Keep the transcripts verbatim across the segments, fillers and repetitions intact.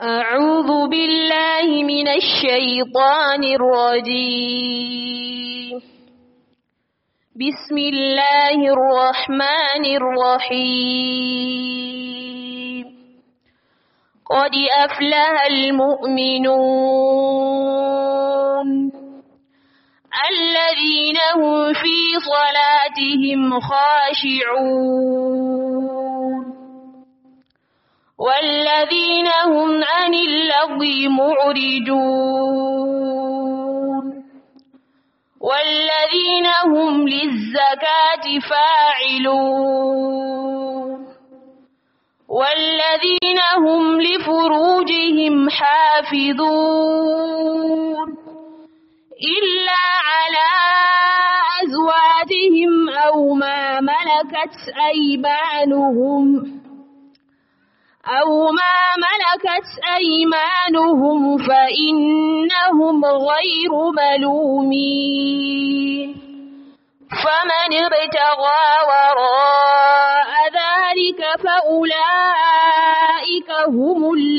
أعوذ بالله من الشيطان الرجيم. بسم الله الرحمن الرحيم. قد أفلح المؤمنون الذين هم في صلاتهم خاشعون والذين هم عن اللغو معرضون والذين هم للزكاة فاعلون والذين هم لفروجهم حافظون إلا على أزواجهم أو ما ملكت أيمانهم أو ما ملكت أيمانهم فإنهم غير ملومين. فمن ابتغى وراء ذلك فأولئك هم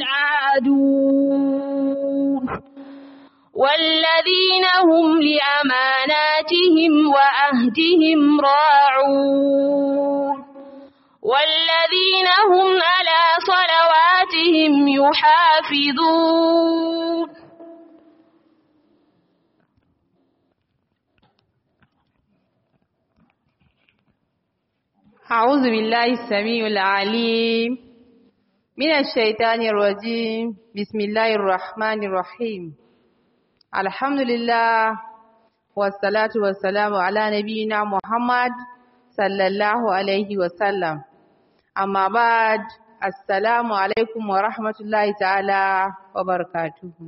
العادون والذين هم لأماناتهم وعهدهم راعون والذين هم على صلواتهم يحافظون. أعوذ بالله السميع العليم من الشيطان الرجيم. بسم الله الرحمن الرحيم. الحمد لله والصلاة والسلام على نبينا محمد صلى الله عليه وسلم. Amma ba'd, assalamu alaikum wa rahmatullahi ta'ala wa barakatuhu.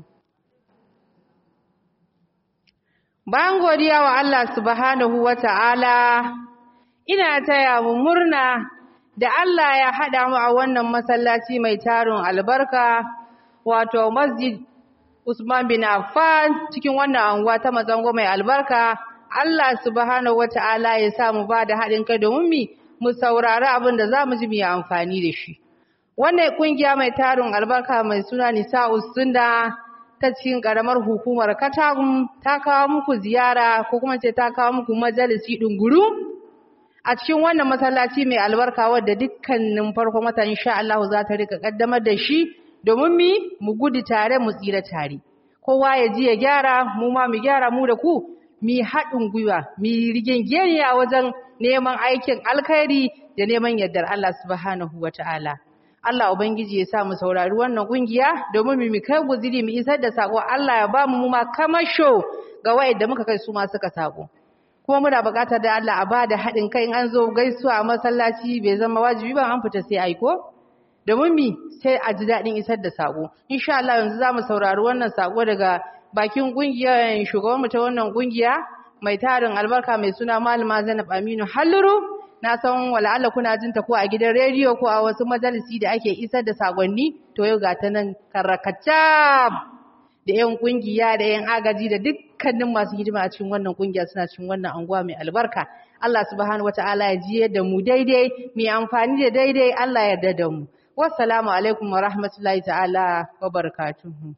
Bayan godiya wa Allah subhanahu wa ta'ala, ina taya mu murna da Allah ya haɗa mu a wannan masallaci mai tarin albarka, wato Masjid Usman bin Affan cikin wannan anguwa ta Mazango mai albarka. Allah subhanahu wa ta'ala ya sa mu ba da haɗin kai domin mi mu saurari abin da za mu ji mu yi amfani da shi. Wannan kungiya mai tarin albarka mai suna Nisa'us Sunna ta cikin karamar hukumar Katagum ta kawo muku ziyara ko kuma ce ta kawo muku majalisi dunguru a cikin wannan masallaci mai albarka wadda dukkanin farkon wata insha Allah za ta rika kaddamar da shi domin mi mu gudu tare mu tsira tare. Kowa ya ji ya gyara, mu ma mu gyara mu da ku, mi haɗin gwiwa, mi rigingeniya wajen neman aikin alkhairi da neman yardar Allah subhanahu wata'ala. Allah ubangiji ya sa mu saurari wannan kungiya domin mu kai guziri mu isar da sako. Allah ya ba mu mu ma kamasho ga wayanda muka kai su ma suka sako. Kuma muna buƙatar da Allah a ba da haɗin kai in an zo gaisuwa a masallaci bai zama wajibi ba, an fita sai aiko domin mi sai a ji daɗin isar da sako. Insha Allah yanzu za mu saurari wannan sako daga bakin kungiyar shugaban mu ta wannan kungiya mai tarin albarka mai suna Malama Zainab Aminu Halluru. Na san wala Allah kuna jin ta ko a gidan rediyo ko a wasu majalisi da ake isar da sakonni, to yau ga ta nan karakaca da yan kungiya da yan agaji da dukkanin masu hidima a cikin wannan kungiya suna cikin wannan anguwa mai albarka. Allah subhanahu wataala ya ji da mu daidai, mu amfani da daidai, Allah ya yarda da mu. Wassalamu alaikum wa rahmatullahi ta'ala wa barakatuhu.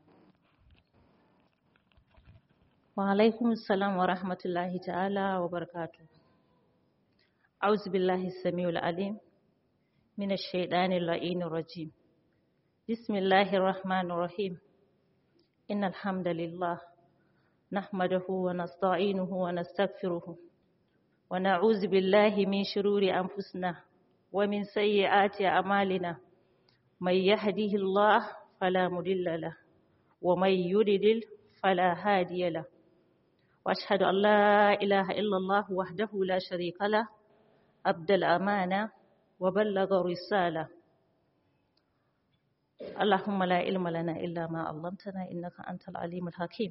Wa alaikum assalam wa rahmatullahi ta'ala wa barakatuh. A'udhu billahi as-sami'ul alim minash shaitanir la'inir rajim. Bismillahir rahmanir rahim. Innal hamdalillah nahmaduhu wa nasta'inuhu wa nastaghfiruh wa na'udzu billahi min shururi anfusina wa min sayyiati a'malina. May yahdihillahu fala mudilla lahu wa may yudlil fala hadiya lahu. وأشهد أن لا إله إلا الله وحده لا شريك له أدى الأمانة وبلغ الرسالة. اللهم لا علم لنا إلا ما علمتنا إنك أنت العليم الحكيم.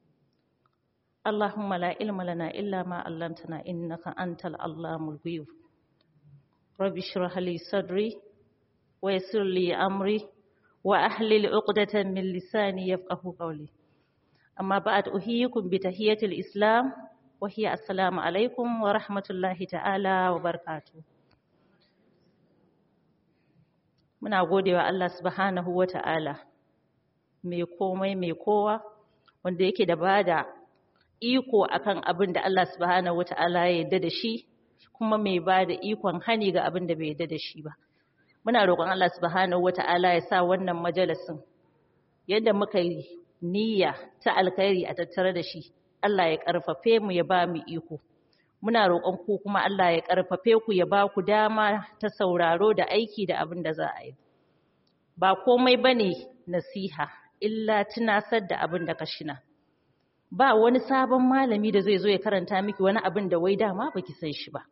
اللهم لا علم لنا إلا ما علمتنا إنك أنت العلام الغيوب. رب اشرح لي صدري ويسر لي أمري وأحلل عقدة من لساني يفقهوا قولي. أما بعد أحييكم بتحية الإسلام وهي السلام عليكم ورحمة الله تعالى وبركاته. muna godewa Allah subhanahu wata'ala mai komai mai kowa wanda yake da bada iko akan abin da Allah subhanahu wata'ala ya yarda da shi kuma mai bada ikon hani ga abin da bai yarda da shi ba. Muna roƙon Allah subhanahu wata'ala ya sa wannan majalisin yadda muka yi niyya ta alkhairi a tattare da shi, Allah ya ƙarfafe mu ya ba mu iko. Muna roƙon ku kuma Allah ya ƙarfafe ku ya ba ku dama ta sauraro da aiki da abin da za a yi. Ba komai bane nasiha illa tunasar da abin da ka shina. Ba wani sabon malami da zai zo ya karanta miki wani abin da wai dama baki san shi ba.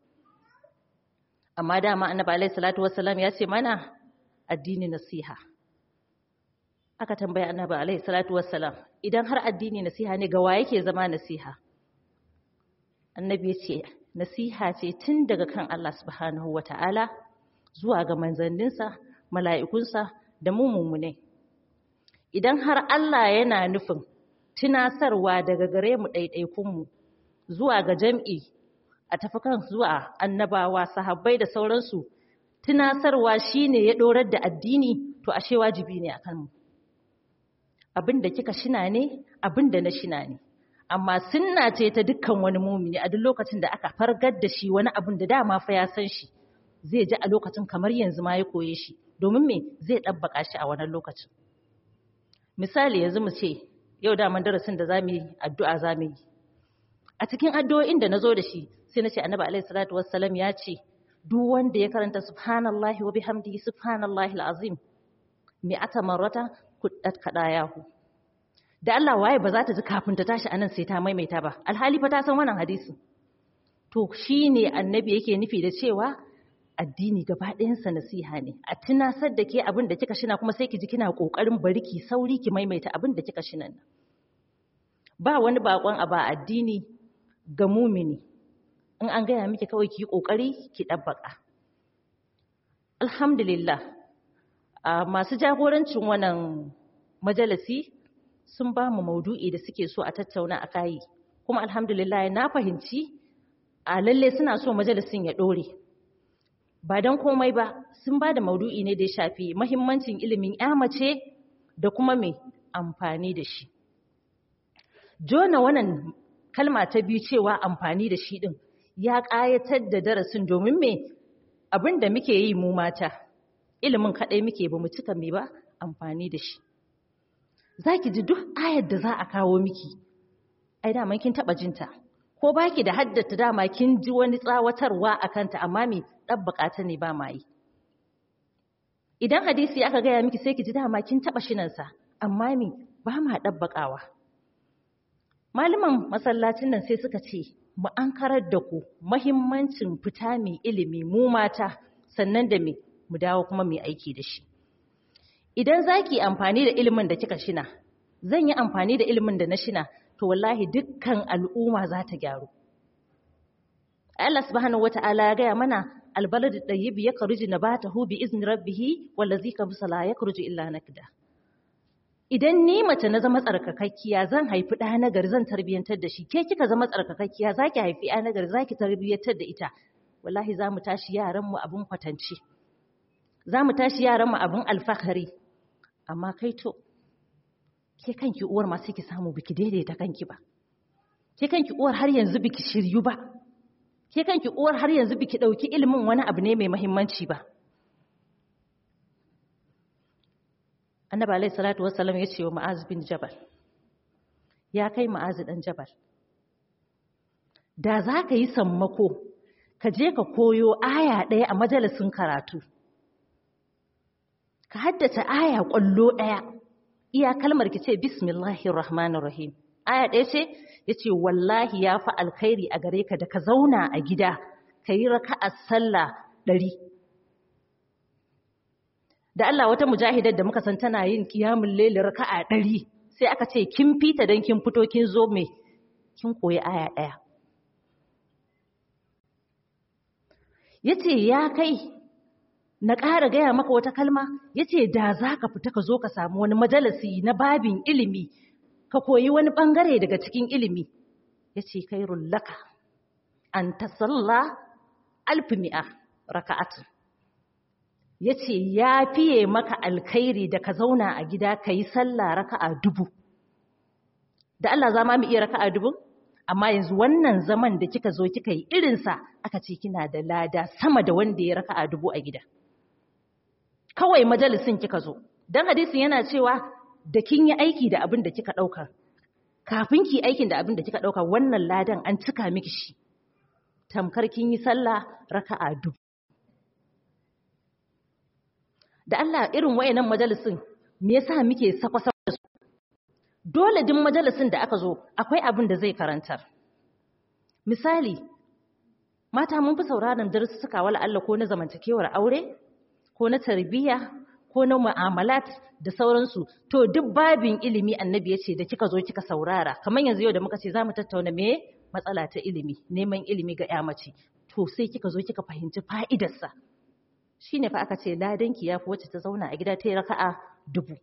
Amma dama Annabi alaihi salatu wassalam ya ce mana addini nasiha. Aka tambaya Annabi alaihi salatu wassalam, idan har addini nasiha ne ga wa yake zama nasiha? Annabi ya ce nasiha ce tun daga kan Allah subhanahu wata'ala zuwa ga manzanninsa, mala'ikunsa da mu mumune. Idan har Allah yana nufin tunasarwa daga gare mu ɗaiɗaikunmu zuwa ga jam'i a tafi kan zuwa annabawa, sahabbai da sauransu, tunasarwa shine ya ɗorar da addini, to ashe wajibi ne akan mu. Abin da kika shina ne, abin da na shina ne. Amma sunna ce ta dukkan wani mumini a duk lokacin da aka fargar da shi wani abin da dama fa ya san shi, zai ji a lokacin kamar yanzu ma ya koye shi, domin me zai ɗabbaka shi a wannan lokacin. Misali yanzu mu ce yau daman darasin da zamu yi addu'a zamu yi. A cikin addu'o'in da nazo da shi sai na ce Annabi alaihi salatu wassalam ya ce duk wanda ya karanta subhanallahi wa bihamdihi subhanallahi alazim mi'ata marrata kuddat kadayahu. Da Allah waye ba za ta ji kafin ta tashi anan sai ta maimaita ba, alhali fa ta san wannan hadisi. To shine Annabi yake nufi da cewa addini gaba ɗayansa nasiha ne, a tunasar da ke abin da kika shina kuma sai ki ji kina ƙoƙarin bari ki sauri ki maimaita abin da kika shina nan. Ba wani baƙon a ba addini ga mumini, in an gaya miki kawai ki yi ƙoƙari ki ɗabbaƙa. Alhamdulillah, masu jagorancin wannan majalisi sun ba mu maudu'i da suke so a tattauna a kayi, kuma alhamdulillah na fahimci a lalle suna so majalisin ya ɗore. Ba don komai ba, sun ba da maudu'i ne da ya shafi mahimmancin ilimin ya mace da kuma mai amfani da shi. Jona wannan kalma ta biyu cewa amfani da shi ɗin ya ƙayatar da darasin domin me abin da muke yi mu mata, ilimin kaɗai muke ba mu cika mai ba amfani da shi. Za ki ji duk ayar da za a kawo miki, ai daman kin taɓa jinta, ko baki da haddata dama kin ji wani tsawatarwa a kanta amma me ɗabbaƙa ta ne ba ma yi. Idan hadisi aka gaya miki sai ki ji dama kin taɓa shinansa, amma me ba ma ɗabbaƙawa. Malaman masallacin nan sai suka ce, mu an karar da ku mahimmancin fita mai ilimi mu mata, sannan da me mu dawo kuma mai aiki da shi. Idan za ki amfani da ilimin da kika shina, zan yi amfani da ilimin da na shina, to wallahi dukkan al'umma za ta gyaru. Allah subhanahu wata'ala ya gaya mana albaladu tayyib yakhruju nabatahu bi izni rabbih wallazi kabsa la yakhruju illa nakda. Idan ni mace na zama tsarkakakkiya zan haifi ɗa na gari zan tarbiyantar da shi, ke kika zama tsarkakakkiya zaki haifi ɗa na gari zaki tarbiyantar da ita, wallahi za mu tashi yaran mu abun kwatance, za mu tashi yaran mu abun alfahari. Amma kai to ke kanki uwar ma sai ki samu biki daidaita kanki ba, ke kanki uwar har yanzu biki shiryu ba, ke kanki uwar har yanzu biki dauki ilimin wani abu ne mai muhimmanci ba. Annabi alayhi salatu wassalam ya ce wa Mu'az bin Jabal, ya kai Mu'az dan Jabal, da za ka yi sammako ka je ka koyo aya ɗaya a majalisin karatu, ka haddace aya ƙwallo ɗaya, iya kalmar ki ce bismillahir rahmanir rahim, aya ɗaya ce ya ce wallahi ya fi alkhairi a gare ka da ka zauna a gida ka yi raka'ar sallah ɗari. Da Allah wata mujahidar da muka san tana yin qiyamul layl raka'a ɗari, sai aka ce kin fita dan kin fito kin zo me kin koyi aya ɗaya. Yace ya kai na ƙara gaya maka wata kalma, yace da zaka fita ka zo ka samu wani majalisi na babin ilimi ka koyi wani bangare daga cikin ilimi, yace khairul laka an tasalla alf mi'a raka'at, yace ya fiye maka alkhairi da ka zauna a gida kai sallah raka'a dubu. Da Allah za ma mu iya raka'a dubu? Amma yanzu wannan zaman da kika zo kika yi irinsa aka ce kina da lada sama da wanda ya raka'a dubu a gida. Kawai majalisin kika zo. Dan hadisin yana cewa da kin yi aiki da abin da kika ɗauka. Kafin ki aikin da abin da kika ɗauka wannan ladan an cika miki shi. Tamkar kin yi sallah raka'a dubu. Da Allah irin wayannan majalisin me yasa muke sakwa da su? Dole din majalisin da aka zo akwai abin da zai karantar. Misali, mata mun fi sauraron darussuka wala Allah ko na zamantakewar aure, ko na tarbiyya, ko na mu'amalat da sauransu. To duk babin ilimi annabi ya ce da kika zo kika saurara. Kamar yanzu yau da muka ce za mu tattauna me matsala ta ilimi, neman ilimi ga ya mace. To sai kika zo kika fahimci fa'idarsa. Shine fa aka ce ladanki ya fi wacce ta zauna a gida ta yi raka'a dubu.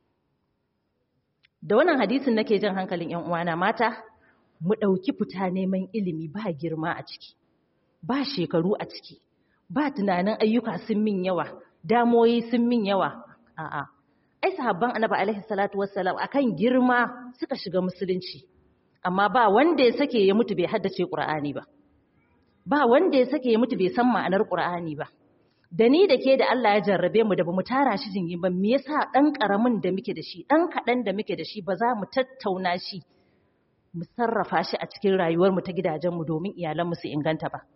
Da wannan hadisin nake jan hankalin ‘yan uwana mata, mu ɗauki fita neman ilimi ba girma a ciki, ba shekaru a ciki, ba tunanin ayyuka sun min yawa, damoyi sun min yawa. A'a, ai sahabban annabi alaihi salatu wassalam akan girma suka shiga musulunci, amma ba wanda ya sake ya mutu bai haddace Qur'ani ba, ba wanda ya sake ya mutu bai san ma'anar Qur'ani ba. Da ni da ke da Allah ya jarrabe mu da ba mu tara shi jingi ba, me yasa ɗan ƙaramin da muke da shi, ɗan kaɗan da muke da shi ba za mu tattauna shi, mu sarrafa shi a cikin rayuwarmu ta gidajenmu domin iyalanmu su inganta ba.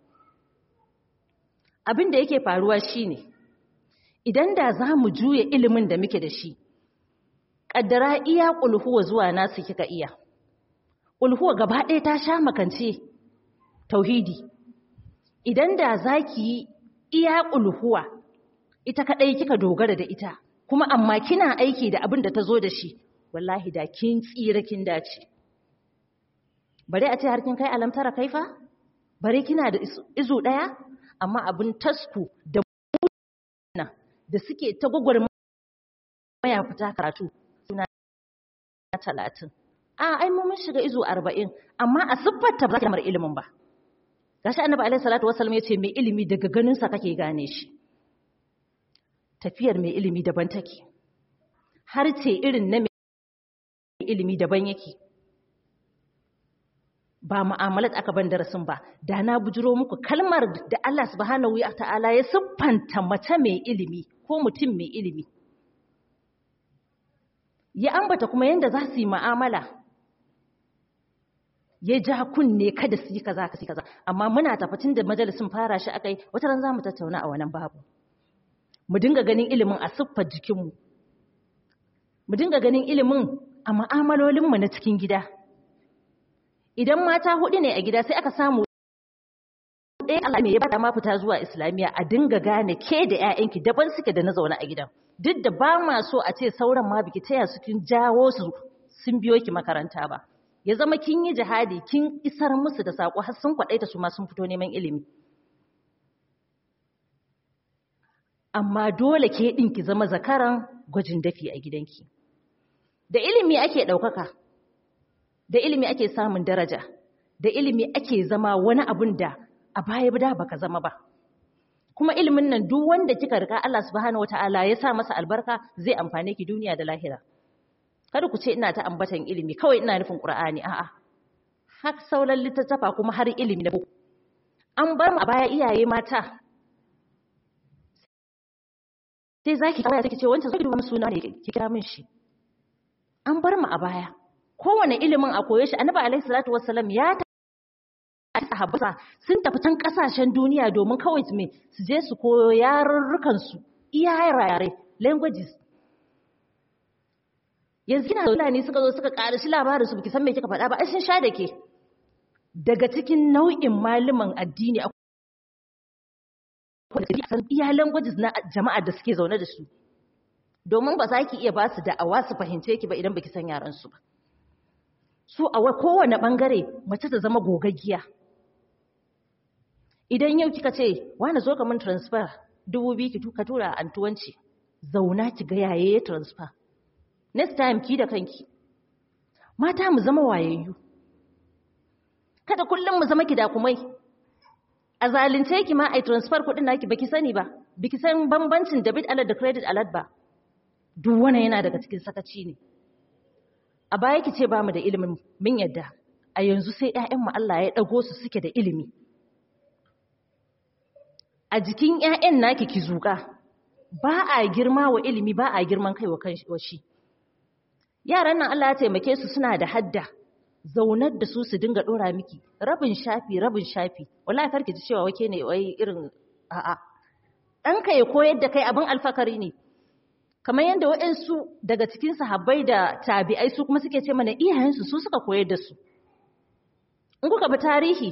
Abin da yake faruwa shi ne, idan da za mu juya ilimin da muke da shi, ƙaddara iya ƙulhuwa zuwa nasu kika iya. Ƙulhuwa gaba ɗaya ta sha makance tauhidi. Idan da za ki yi iya ƙulhuwa ita kaɗai kika dogara da ita, kuma amma kina aiki da abin da ta zo da shi, wallahi da kin tsira kin dace. Bare a ce har kin kai alamtara kaifa? Bare kina da izu ɗaya? Amma abin tasku da muna da suke ta gwagwarmaya fita karatu suna talatin. A ai mun shiga izu arba'in, amma a siffarta ba za kamar ilimin ba. Gashi annabi alaihi salatu wasallam yace mai ilimi daga ganin sa kake gane shi. Tafiyar mai ilimi daban take. Har ce irin na mai ilimi daban yake. Ba mu'amalat aka ban darasin ba, da na bujiro muku kalmar da Allah subhanahu wa ta'ala ya siffanta mace mai ilimi ko mutum mai ilimi. Ya ambata kuma yanda za su yi mu'amala. Ya ja kunne kada su yi kaza kasi kaza, amma muna tafatin da majalisin fara shi akai, wata ran za mu tattauna a wannan babu. Mu dinga ganin ilimin a siffar jikinmu, mu dinga ganin ilimin a mu'amalolinmu na cikin gida. Idan mata hudu ne a gida sai aka samu ɗaya Allah mai ya bada ma fita zuwa Islamiyya, a dinga gane ke da ƴaƴanki daban suke da na zaune a gidan. Duk da ba ma so a ce sauran ma biki taya su kin jawo su sun biyo ki makaranta ba. Ya zama kin yi jihadi, kin isar musu da saƙo har sun kwaɗaita su ma sun fito neman ilimi. Amma dole ke ɗin ki zama zakaran gwajin dafi a gidanki. Da ilimi ake ɗaukaka, da ilimi ake samun daraja, da ilimi ake zama wani abun da a baya da baka zama ba. Kuma ilimin nan duk wanda kika rika Allah subhanahu wataala ya sa masa albarka zai amfane ki duniya da lahira. Kada ku ce ina ta ambatan ilimi kawai ina nufin Qur'ani, a'a. Har sauran littattafa kuma har ilimi na boko. An bar mu a baya iyaye mata. Sai zaki kawai take ce wancan zai duba suna ne ki kira min shi. An bar mu a baya. Kowane ilimin a koye shi, Annabi alaihi salatu wassalam ya ta sahabbansa sun tafi can kasashen duniya domin kawai su me su je su koyo yarurrukan su, iya yare, languages. Yanzu kina da ne suka zo suka ƙara shi labarin su biki san me kika faɗa ba, ai sun sha da ke. Daga cikin nau'in malaman addini akwai san iya languages na jama'a da suke zaune da su. Domin ba za ki iya ba su da'awa su fahimce ki ba idan baki san yaran su ba. Su a kowane bangare mace ta zama gogaggiya. Idan yau kika ce wani zo ka min transfer dubu biyu ki ka tura antuwanci, zauna ki ga yaye transfer. Next time ki da kanki. Mata mu zama wayayyu. Kada kullum mu zama kidakumai. A zalunce ki ma ai transfer kuɗin naki baki sani ba. biki san bambancin debit alert da credit alert ba, duk wannan yana daga cikin sakaci ne. A baya ki ce ba mu da ilimin min yadda, a yanzu sai ‘ya'yanmu Allah ya ɗago su suke da ilimi. A jikin ‘ya'yan naki ki zuƙa, ba a girma wa ilimi, ba a girman kai wa shi. Yaran nan Allah ya taimake su suna da hadda, zaunar da su su dinga ɗora miki, rabin shafi, rabin shafi, wallahi karki ji cewa wake ne wai irin a'a. Ɗanka ya koyar da kai abin alfakari ne. Kamar yadda waɗansu daga cikin sahabbai da tabi'ai su kuma suke ce mana iyayensu su suka koyar da su. In kuka bi tarihi,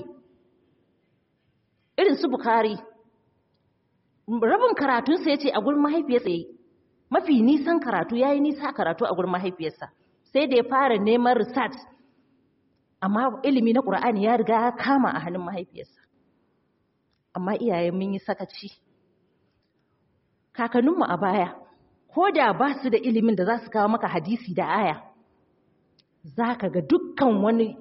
irin su Bukhari, rabin karatunsa ya ce a gurin mahaifiyarsa ya yi, mafi nisan karatu ya yi nisa karatu a gurin mahaifiyarsa, sai da ya fara neman research, amma ilimi na ƙur'ani ya riga ya kama a hannun mahaifiyarsa. Amma iyayen mun yi sakaci. Kakanninmu a baya, ko da ba su da ilimin da za su kawo maka hadisi da aya, za ka ga dukkan wani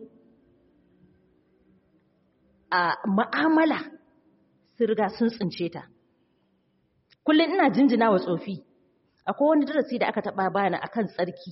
a ma'amala sun riga sun tsince ta. Kullum ina jinjina wa tsofi, akwai wani darasi da aka taɓa bana akan tsarki.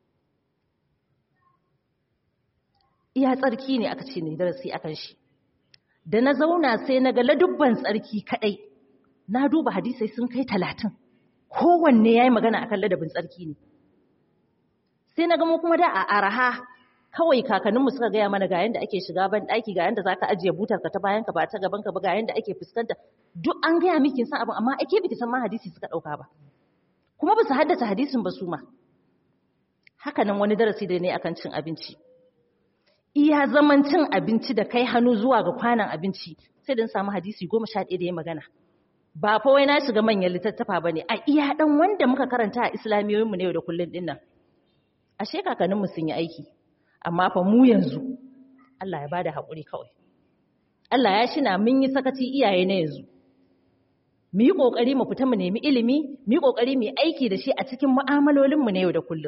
Iya tsarki ne aka ce ne darasi akan shi. Da na zauna sai na ga ladubban tsarki kaɗai, na duba hadisai sun kai talatin. Kowanne ya yi magana akan ladabin tsarki ne. Sai na gamo kuma da a araha kawai kakanninmu suka gaya mana ga yanda ake shiga ban ɗaki, ga yanda za ka ajiye butarka ta bayanka ba ta gabanka ba, ga yanda ake fuskanta. Duk an gaya miki san abin, amma ake biki san ma hadisi suka ɗauka ba. Kuma ba su haddace hadisin ba su ma. Haka nan wani darasi da ne akan cin abinci. Iya zaman cin abinci da kai hannu zuwa ga kwanan abinci sai dan samu hadisi goma sha ɗaya da ya magana. Ba fa wai na shiga manyan littattafa ba ne, a iya ɗan wanda muka karanta a islamiyoyinmu na yau da kullum ɗin nan. Ashe kakanninmu sun yi aiki, amma fa mu yanzu Allah ya bada haƙuri kawai. Allah ya shina mun yi sakaci iyaye na yanzu. Mu yi ƙoƙari mu fita mu nemi ilimi, mu yi ƙoƙari mu yi aiki da shi a cikin mu'amalolinmu na yau da kullum.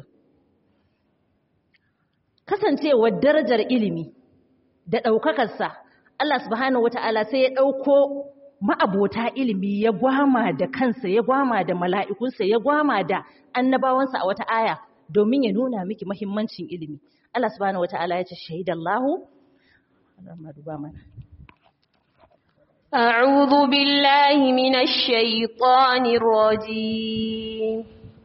Kasancewar darajar ilimi da ɗaukakarsa, Allah subhanahu wata'ala sai ya ɗauko ma'abota ilimi ya gwama da kansa, ya gwama da mala'ikunsa, ya gwama da annabawansa a wata aya domin ya nuna miki mahimmancin ilimi. Allah subhanahu wata'ala ya ce shahidallahu. أعوذ بالله من الشيطان الرجيم.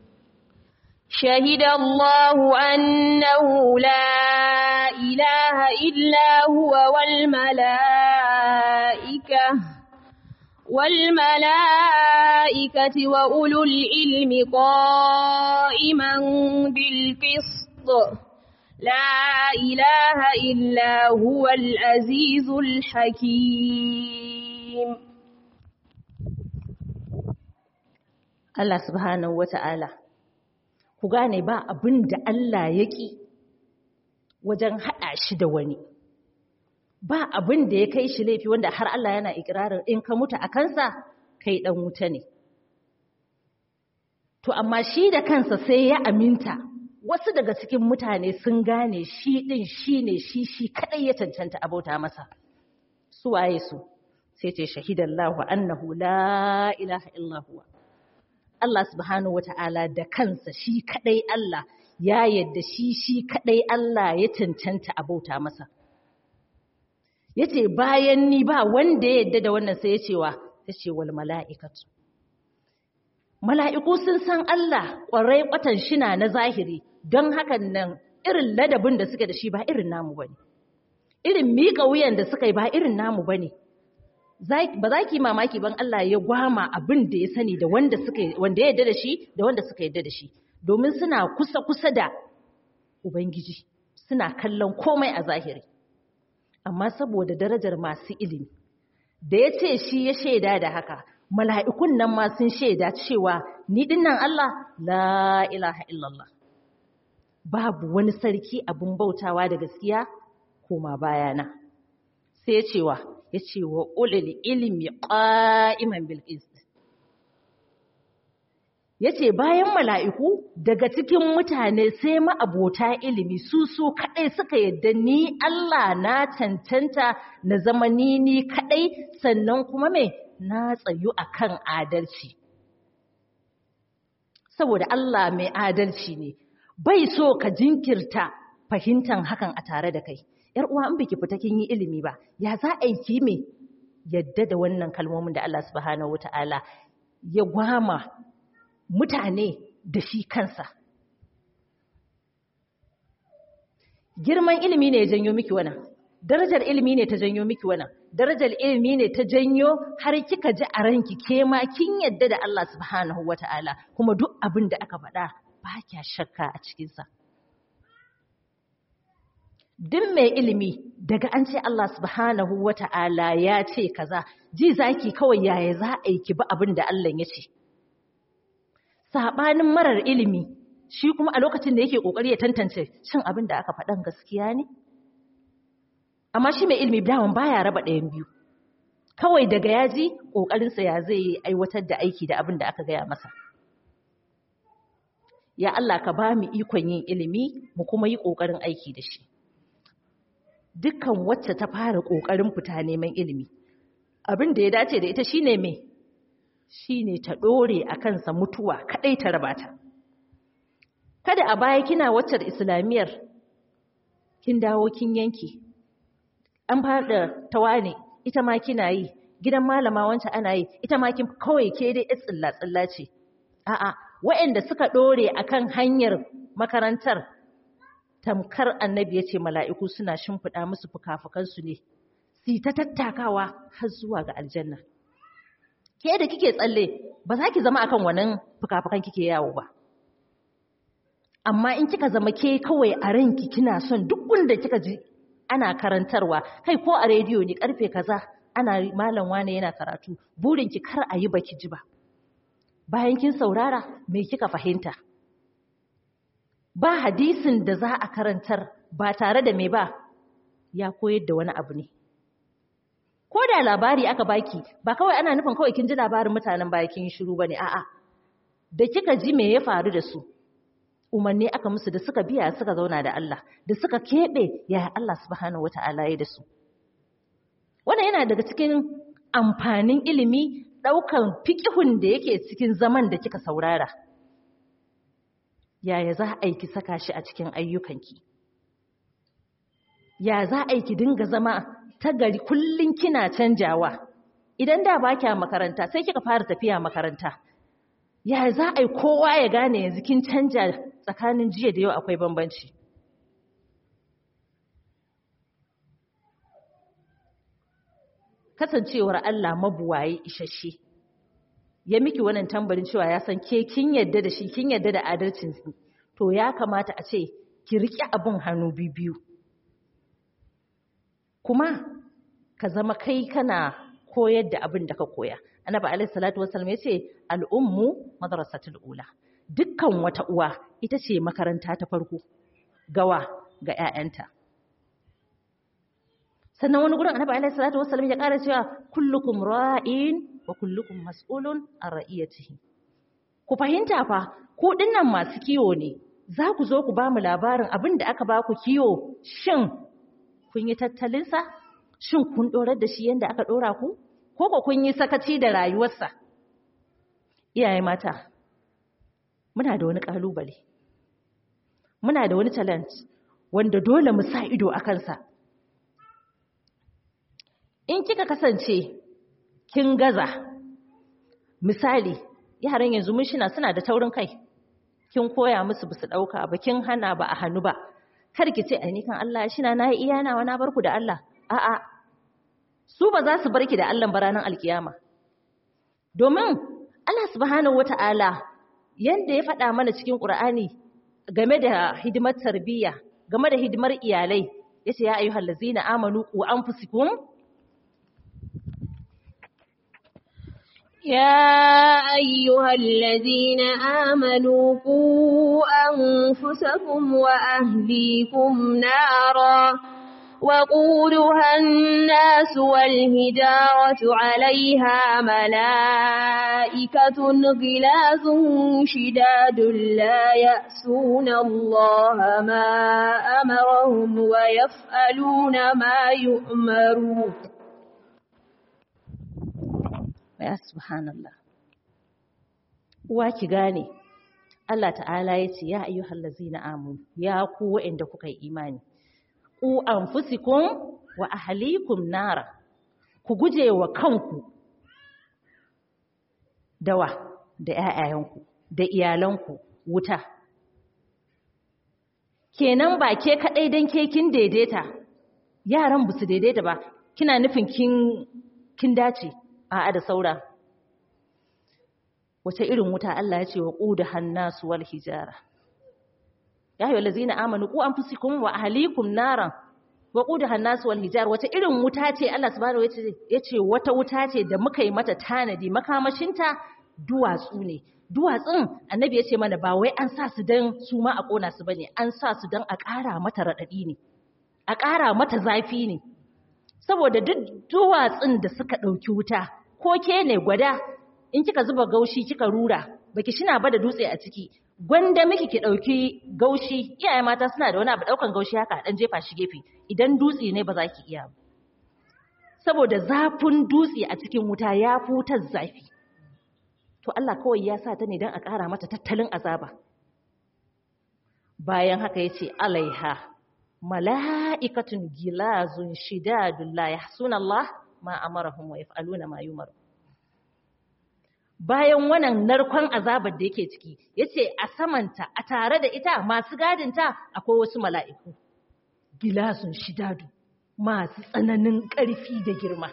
شهد الله أنه لا إله إلا هو والملائكة والملائكة وأولو العلم قائما بالقسط لا إله إلا هو العزيز الحكيم. Allah subhanahu wata'ala, ku gane ba abin da Allah ya ƙi wajen haɗa shi da wani, ba abin da ya kai shi laifi wanda har Allah yana ikirarin in ka mutu a kansa kai ɗan wuta ne. To amma shi da kansa sai ya aminta, wasu daga cikin mutane sun gane shi ɗin shi ne shi shi kaɗai ya cancanta abota masa. Su waye su? Sai ce shahidallahu annahu la ilaha illa huwa. Allah subhanahu wata'ala da kansa shi kadai Allah ya yadda shi shi kadai Allah ya cancanta abauta masa. Yace bayan ni ba wanda ya yadda da wannan sai ya cewa tace wal mala'ikatu. Mala'iku sun san Allah kwarai kwatan shina na zahiri, don hakan nan irin ladabin da suke da shi ba irin namu bane. Irin miƙa wuyan da suka yi ba irin namu bane. Ba za ki mamaki ban Allah ya gwama abin da ya sani da wanda suka wanda ya yarda da shi da wanda suka yarda da shi, domin suna kusa kusa da Ubangiji, suna kallon komai a zahiri. Amma saboda darajar masu ilimi da ya ce shi ya shaida da haka, mala'ikun nan ma sun shaida cewa ni dinnan Allah la ilaha illallah, babu wani sarki abin bautawa da gaskiya koma bayana. Sai ya cewa ya ce wa ulil ilmi qa'iman bil qist, yace bayan mala'iku daga cikin mutane sai ma'abota ilimi su su kadai suka yadda ni Allah na cancanta na zama ni ni kadai sannan kuma me na tsayu akan adalci saboda Allah mai adalci ne bai so ka jinkirta fahimtan hakan a tare da kai yar uwa in biki fita kin yi ilimi ba ya za a yi me yadda da wannan kalmomin da Allah subhanahu wataala ya gwama mutane da shi kansa girman ilimi ne ya janyo miki wannan darajar ilimi ne ta janyo miki wannan darajar ilimi ne ta janyo har kika ji a ranki ke ma kin yadda da Allah subhanahu wataala kuma duk abin da aka faɗa ba kya shakka a cikin sa duk mai ilimi daga an ce Allah subhanahu wataala ya ce kaza ji zaki kawai yaya za a yi ki ba abin da Allah ya ce sabanin marar ilimi shi kuma a lokacin da yake kokari ya tantance shin abin da aka faɗan gaskiya ne amma shi mai ilimi dawon baya raba ɗayan biyu kawai daga yaji kokarinsa ya zai aiwatar da aiki da abin da aka gaya masa ya Allah ka ba mu ikon yin ilimi mu kuma yi kokarin aiki da shi dukkan wacce ta fara kokarin fita neman ilimi abin da ya dace da ita shine me shine ta dore a kansa mutuwa kadai ta rabata kada a baya kina wacce islamiyar kin dawo kin yanki an fara tawane ita ma kina yi gidan malama wance ana yi ita ma kin kawai ke dai tsilla tsilla ce a'a waɗanda suka dore akan hanyar makarantar tamkar annabi yace mala'iku suna shimfida musu fukafukan su ne su ta tattakawa har zuwa ga aljanna ke da kike tsalle ba za ki zama akan wannan fukafukan kike yawo ba amma in kika zama ke kawai a ranki kina son duk wanda kika ji ana karantarwa kai ko a rediyo ne karfe kaza ana malam wane yana karatu burin ki kar a yi baki ji ba bayan kin saurara me kika fahimta ba hadisin da za a karantar ba tare da me ba ya koyar da wani abu ne ko da labari aka baki ba kawai ana nufin kawai kin ji labarin mutanen baya kin shiru bane a'a da kika ji me ya faru da su umarni aka musu da suka biya suka zauna da Allah da suka kebe ya Allah subhanahu wataala ya da su wannan yana daga cikin amfanin ilimi daukan fiqhun da yake cikin zaman da kika saurara yaya za a yi ki saka shi a cikin ayyukanki ya za a yi ki dinga zama ta gari kullun kina canjawa idan da ba kya makaranta sai kika fara tafiya makaranta ya za a yi kowa ya gane yanzu kin canja tsakanin jiya da yau akwai bambanci kasancewar Allah mabuwaye isasshe ya miki wannan tambarin cewa ya san ke kin yadda da shi kin yadda da adalcin to ya kamata a ce ki riƙe abun hannu biyu kuma ka zama kai kana koyar da abin da ka koya annabi alaihi salatu wasallam yace al'ummu madrasatul ula dukkan wata uwa ita ce makaranta ta farko gawa ga ƴaƴanta sannan wani gurin annabi alaihi salatu wasallam ya ƙara cewa kullukum ra'in wa kullukum mas'ulun an ra'iyatihi ku fahimta fa ku dinnan masu kiwo ne za ku zo ku ba mu labarin abin da aka ba ku kiwo shin kun yi tattalin sa shin kun dorar da shi yanda aka dora ku ko ko kun yi sakaci da rayuwarsa iyaye mata muna da wani kalubale muna da wani challenge wanda dole mu sa ido a kansa in kika kasance kin gaza misali yaran yanzu mun shina suna da taurin kai kin koya musu bisu dauka ba kin hana ba a hannu ba kar ki ce ai ni kan Allah shina nayi iya nawa na barku da Allah a'a su ba za su barki da Allah baranan alkiyama domin Allah subhanahu wata'ala yanda ya faɗa mana cikin Qur'ani game da hidimar tarbiyya game da hidimar iyalai yace ya ayyuhal ladzina amanu qu anfusakum يا أيها الذين آمنوا قوا أنفسكم وأهليكم نارا وقودها الناس والهجارة عليها ملائكة غلاظ شداد لا يأسون الله ما أمرهم ويفعلون ما يؤمرون. Ya subhanallah. Uwa ki gane Allah ta'ala ya ce ya ayyuhal ladzina amanu ya ku wa'anda kuka yi imani ku anfusikum wa ahlikum nara ku guje wa kanku dawa da ƴaƴayenku da iyalanku wuta. Kenan ba ke kadai dan ke kin daidaita yaran ba su daidaita ba kina nufin kin kin dace a'a da saura. Wace irin wuta Allah ya ce wa qudu hannasu wal hijara ya ayyuhal ladzina amanu qu anfusikum wa ahlikum naran wa qudu hannasu wal hijara. Wace irin wuta ce Allah subhanahu ya ce wata wuta ce da muka yi mata tanadi makamashinta duwatsu ne. Duwatsun annabi ya ce mana ba wai an sa su dan su ma a kona su bane, an sa su dan a ƙara mata radadi ne, a ƙara mata zafi ne. Saboda duk duwatsun da suka ɗauki wuta ko ke ne gwada in kika zuba gaushi kika rura baki shina ba da dutse a ciki gwanda miki ki dauki gaushi. Iyaye mata suna da wani abu daukan gaushi haka dan jefa shi gefe idan dutse ne ba za ki iya ba saboda zafin dutse a cikin wuta ya fi wutar zafi. To Allah kawai ya sa ta ne dan a ƙara mata tattalin azaba. Bayan haka yace alaiha mala'ikatun gilazun shidadun la yahsuna Allah ma amarahum wa yaf'aluna ma yumaru. Bayan wannan narkon azabar da yake ciki yace a samanta a tare da ita masu gadinta akwai wasu mala'iku gilazun shidadu masu tsananin ƙarfi da girma.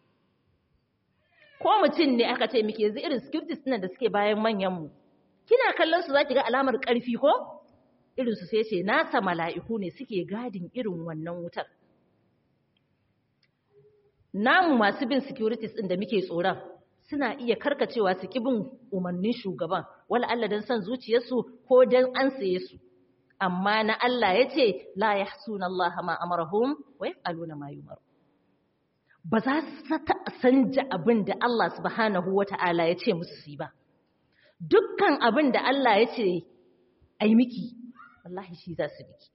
Ko mutum ne aka ce miki yanzu irin securities ɗin da suke bayan manyanmu kina kallon su zaki ga alamar ƙarfi ko irin su sai ce nasa mala'iku ne suke gadin irin wannan wutar. Namu masu bin securities ɗin da muke tsoron suna iya karkacewa su ƙi bin umarnin shugaban wala Allah don son zuciyarsu ko don an saye su. Amma na Allah ya ce la yahsuna Allah ma amarahum wa yaf'aluna ma yumaru. Ba za su sanja abin da Allah subhanahu wata'ala ya ce musu su ba. Dukkan abin da Allah ya ce ai miki wallahi shi za su biki.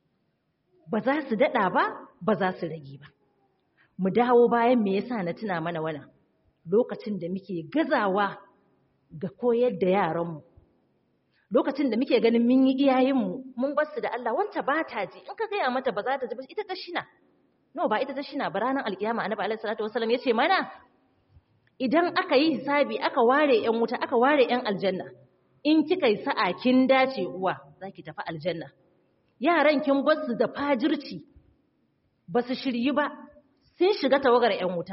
Ba za su dada ba ba za su rage ba. Mu dawo bayan me yasa na tuna mana wannan lokacin da muke gazawa ga koyar da yaranmu. Lokacin da muke ganin mun yi iyayenmu mun bar su da Allah wanta ba ta ji in ka gaya mata ba za ta ji ba ita ta shina. No ba ita ta shina ba ranar alkiyama annabi alaihi salatu wasallam yace mana idan aka yi hisabi aka ware yan wuta aka ware yan aljanna in kika yi sa'a kin dace uwa zaki tafi aljanna. Yaran kin bar su da fajirci ba su shiryi ba sun shiga tawagar yan wuta.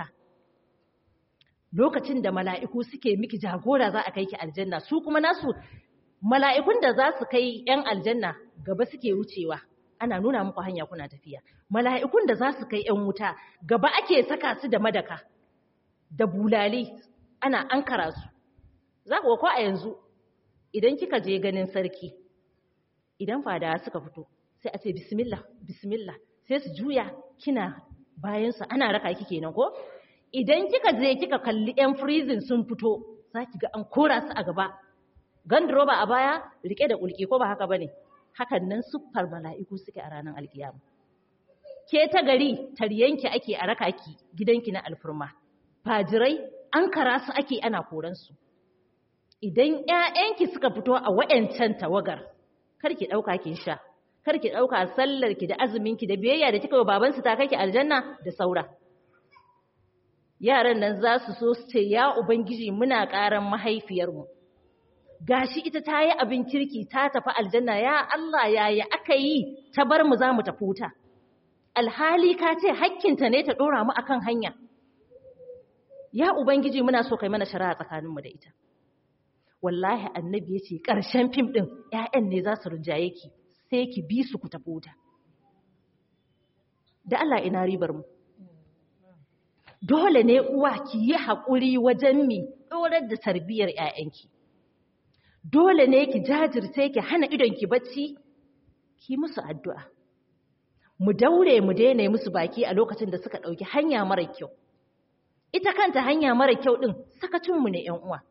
Lokacin da mala'iku suke miki jagora za a kai ki aljanna su kuma nasu mala'ikun da za su kai ‘yan aljanna gaba suke wucewa ana nuna muku hanya kuna tafiya. Mala'ikun da za su kai ‘yan wuta gaba ake saka su da madaka da bulali ana ankara su. Za ku ko a yanzu idan kika je ganin sarki idan fada suka fito sai a ce bismillah bismillah sai su juya kina bayansu ana raka ki kenan ko? Idan kika je kika kalli ‘yan freezing sun fito za ki ga an kora su a gaba gandroba a baya rike da kulki ko ba haka bane hakan nan siffar mala'iku suke a ranar alkiyama. Ke ta gari taryanki ake a raka ki gidanki na alfurma fajirai an kara su ake ana koran su. Idan ƴaƴanki suka fito a wayancan tawagar karki dauka kin sha karki dauka sallar ki da azumin ki da biyayya da kika yi baban su ta kake aljanna da saura. Yaran nan za su so su ce ya ubangiji muna karan mahaifiyarmu gashi ita ta yi abin kirki ta tafi aljanna ya Allah yaya aka yi ta bar mu za mu tafi wuta alhali ka ce hakkinta ne ta dora mu akan hanya ya ubangiji muna so kai mana shari'a tsakaninmu da ita. Wallahi annabi ya ce ƙarshen fim ɗin ƴaƴan ne za su rinjaye ki sai ki bi su ku tafi wuta. Da Allah ina ribar mu dole ne uwa ki yi haƙuri wajen mi ɗorar da tarbiyyar ƴaƴanki. Dole ne ki jajirce ki hana idonki bacci ki musu addu'a. mu daure mu daina musu baki a lokacin da suka ɗauki hanya mara kyau. Ita kanta hanya mara kyau ɗin sakacinmu ne ‘yan uwa.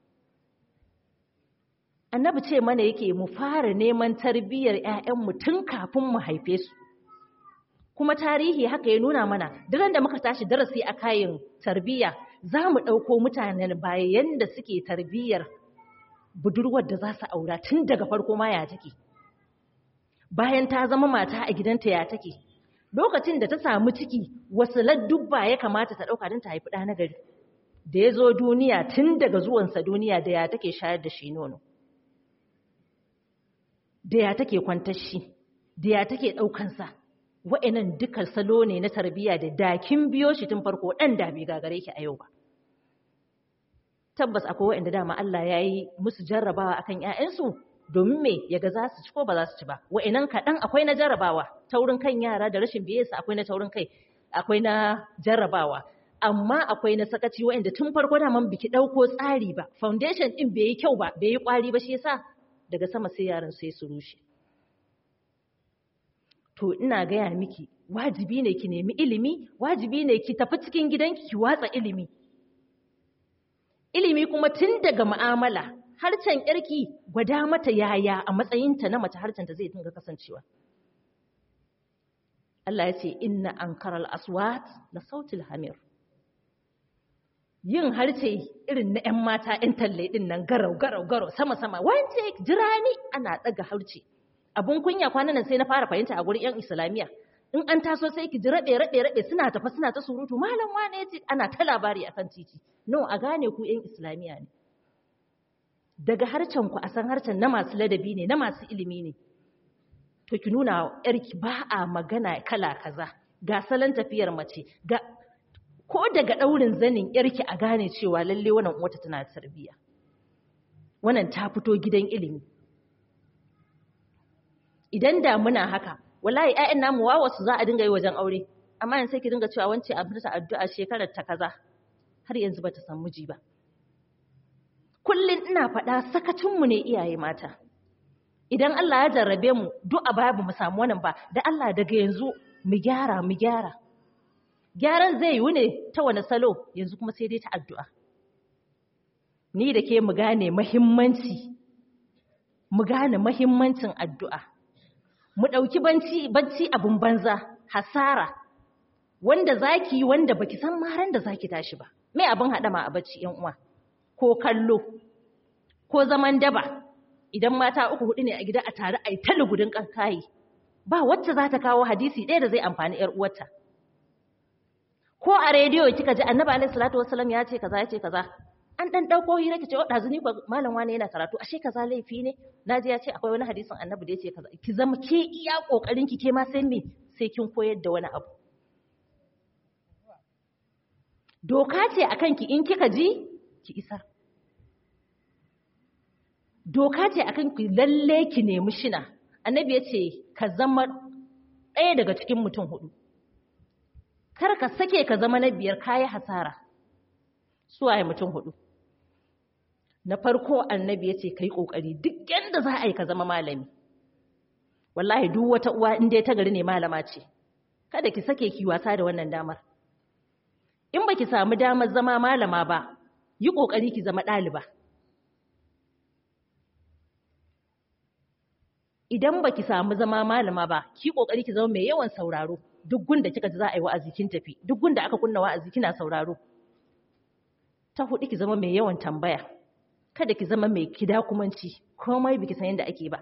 Annabi ce mana yake mu fara neman tarbiyyar ‘ya'yanmu tun kafin mu haife su. Kuma tarihi haka ya nuna mana, duk da muka tashi darasi a kayan tarbiyya, za mu ɗauko mutanen bayan da suke tarbiyyar budurwar da za su aura tun daga farko ma ya take. Bayan ta zama mata a gidanta ya take. Lokacin da ta samu ciki, wasu ladubba ya kamata ta ɗauka don ta haifi ɗa na gari. Da ya zo duniya tun daga zuwansa duniya da ya take shayar da shi nono. Da ya take kwantar shi, da ya take ɗaukansa. Wa'annan duka salo ne na tarbiyya da dakin biyo shi tun farko ɗan da bai gagare ki a yau ba. Tabbas akwai wa'anda dama Allah ya yi musu jarrabawa akan ‘ya'yansu domin me ya ga za su ci ko ba za su ci ba. Wa'annan kaɗan akwai na jarrabawa, taurin kan yara da rashin biyayyarsa akwai na taurin kai, akwai na jarrabawa. Amma akwai na sakaci wa'anda tun farko daman biki ɗauko tsari ba, foundation ɗin bai yi kyau ba, bai yi ƙwari ba shi yasa daga sama sai yaran sai su rushe. To ina gaya miki wajibi ne ki nemi ilimi, wajibi ne ki tafi cikin gidanki ki watsa ilimi. Ilimi kuma tun daga mu'amala, harcen yarki gwada mata yaya a matsayinta na mace harcenta zai dinga kasancewa. Allah ya ce inna ankaral aswat la sautil hamir. Yin harce irin na ‘yan mata ‘yan talle ɗin nan garau garau garau sama sama wance jira ni ana ɗaga harce. Abun kunya kwanan nan sai na fara fahimta a gurin ‘yan Islamiyya. In an taso sai ki ji raɗe raɗe raɗe suna tafa suna ta surutu malam wane ya ce ana ta labari akan titi. No a gane ku ‘yan Islamiyya ne. Daga harcen ku a san harcen na masu ladabi ne na masu ilimi ne. To ki nuna ‘yarki ba a magana kala kaza ga salon tafiyar mace ga ko daga ɗaurin zanin ‘yarki a gane cewa lalle wannan wata tana da tarbiyya. Wannan ta fito gidan ilimi. Idan da muna haka, wallahi ƴaƴan namu wawa su za a dinga yi wajen aure, amma yanzu sai ki dinga cewa wance abin ta addu'a shekarar ta kaza har yanzu bata san miji ba. Kullun ina faɗa sakacin mu ne iyaye mata. Idan Allah ya jarrabe mu duk a baya mu samu wannan ba, da Allah daga yanzu mu gyara mu gyara. Gyaran zai yi ne ta wani salo yanzu kuma sai dai ta addu'a. Ni da ke mu gane muhimmanci, mu gane muhimmancin addu'a. Mu ɗauki banci bacci abin banza, hasara, wanda zaki wanda baki san maran da zaki tashi ba. Me abin haɗama a bacci ‘yan uwa? Ko kallo, ko zaman daba, idan mata uku huɗu ne a gida a tare a yi ta lugudin ƙanƙayi, ba wacce za ta kawo hadisi ɗaya da zai amfani ‘yar uwarta. Ko a rediyo kika ji annabi alaihi salatu wasallam ya ce kaza ya ce kaza, an dan dauko hira kice oh dazu ni malam wani yana karatu ashe kaza laifi ne naji ya ce akwai wani hadisin annabi da yace kaza ki zama ke iya kokarin ki ke ma sai me sai kin koyar da wani abu. Doka ce akan ki in kika ji ki isar. Doka ce akan ki lalle ki nemi shina. Annabi ya ce ka zama ɗaya daga cikin mutum hudu. Kar ka sake ka zama na biyar kayi hasara. Suwaye mutum hudu. Na farko annabi ya ce ka yi ƙoƙari duk yadda za a yi ka zama malami. Wallahi duk wata uwa in dai ta gari ne malama ce. Kada ki sake ki wasa da wannan damar. In ba ki samu damar zama malama ba, yi ƙoƙari ki zama ɗaliba. Idan ba ki samu zama malama ba, ki ƙoƙari ki zama mai yawan sauraro. Duk gunda kika ji za a yi wa'azi kin tafi, duk gunda aka kunna wa'azi kina sauraro. Ta hudu ki zama mai yawan tambaya. Kada ki zama mai kidakumanci, komai biki san yadda ake ba.